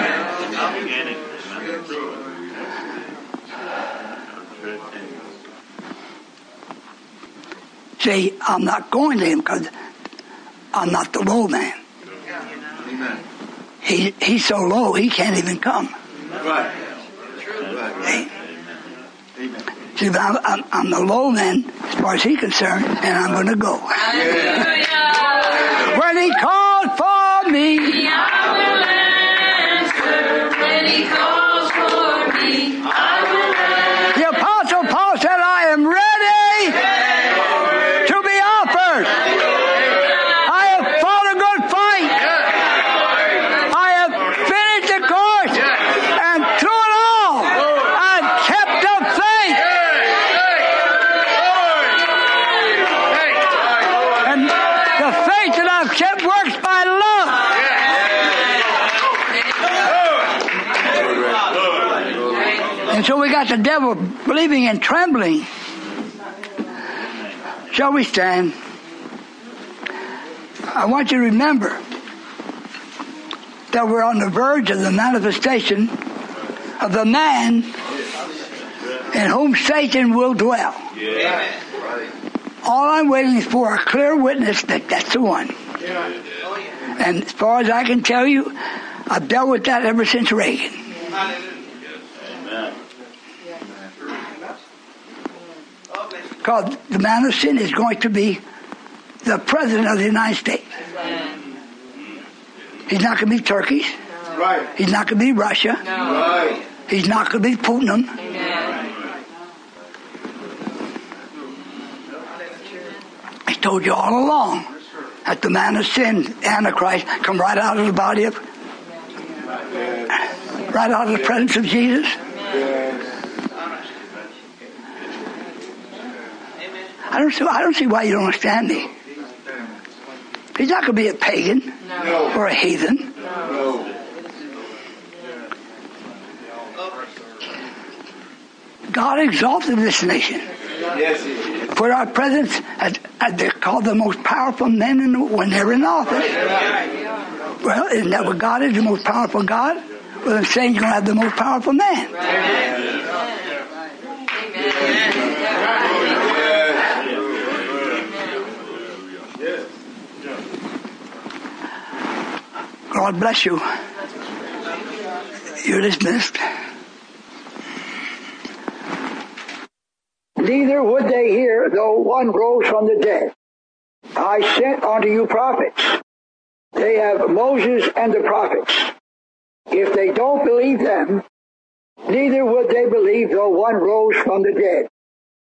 See, I'm not going to him because I'm not the low man. He's so low, he can't even come. Right. Hey. See, but I'm the low man as far as he's concerned, and I'm going to go. When he called for me, I will answer. When he calls for me, I will answer. The Apostle Paul said, I am ready to be offered. I have fought a good fight. I have finished the course, and through it all, I've kept the faith. And the faith that I've kept works by love. And so we got the devil believing and trembling. Shall we stand? I want you to remember that we're on the verge of the manifestation of the man in whom Satan will dwell. All I'm waiting for a clear witness that that's the one. And as far as I can tell you, I've dealt with that ever since Reagan. Because the man of sin is going to be the president of the United States. He's not going to be Turkey. Right. He's not going to be Russia. Right. He's not going to be Putin. I told you all along that the man of sin, Antichrist, come right out of the body of, right out of the presence of Jesus. I don't see why you don't understand me. He's not going to be a pagan or a heathen. God exalted this nation. Put our presidents as they're called the most powerful men when they're in office. Well, isn't that what God is, the most powerful God? Well, then Satan's going to have the most powerful man. God bless you. You're dismissed. believe though one rose from the dead. I sent unto you prophets. They have Moses and the prophets. If they don't believe them, neither would they believe though one rose from the dead.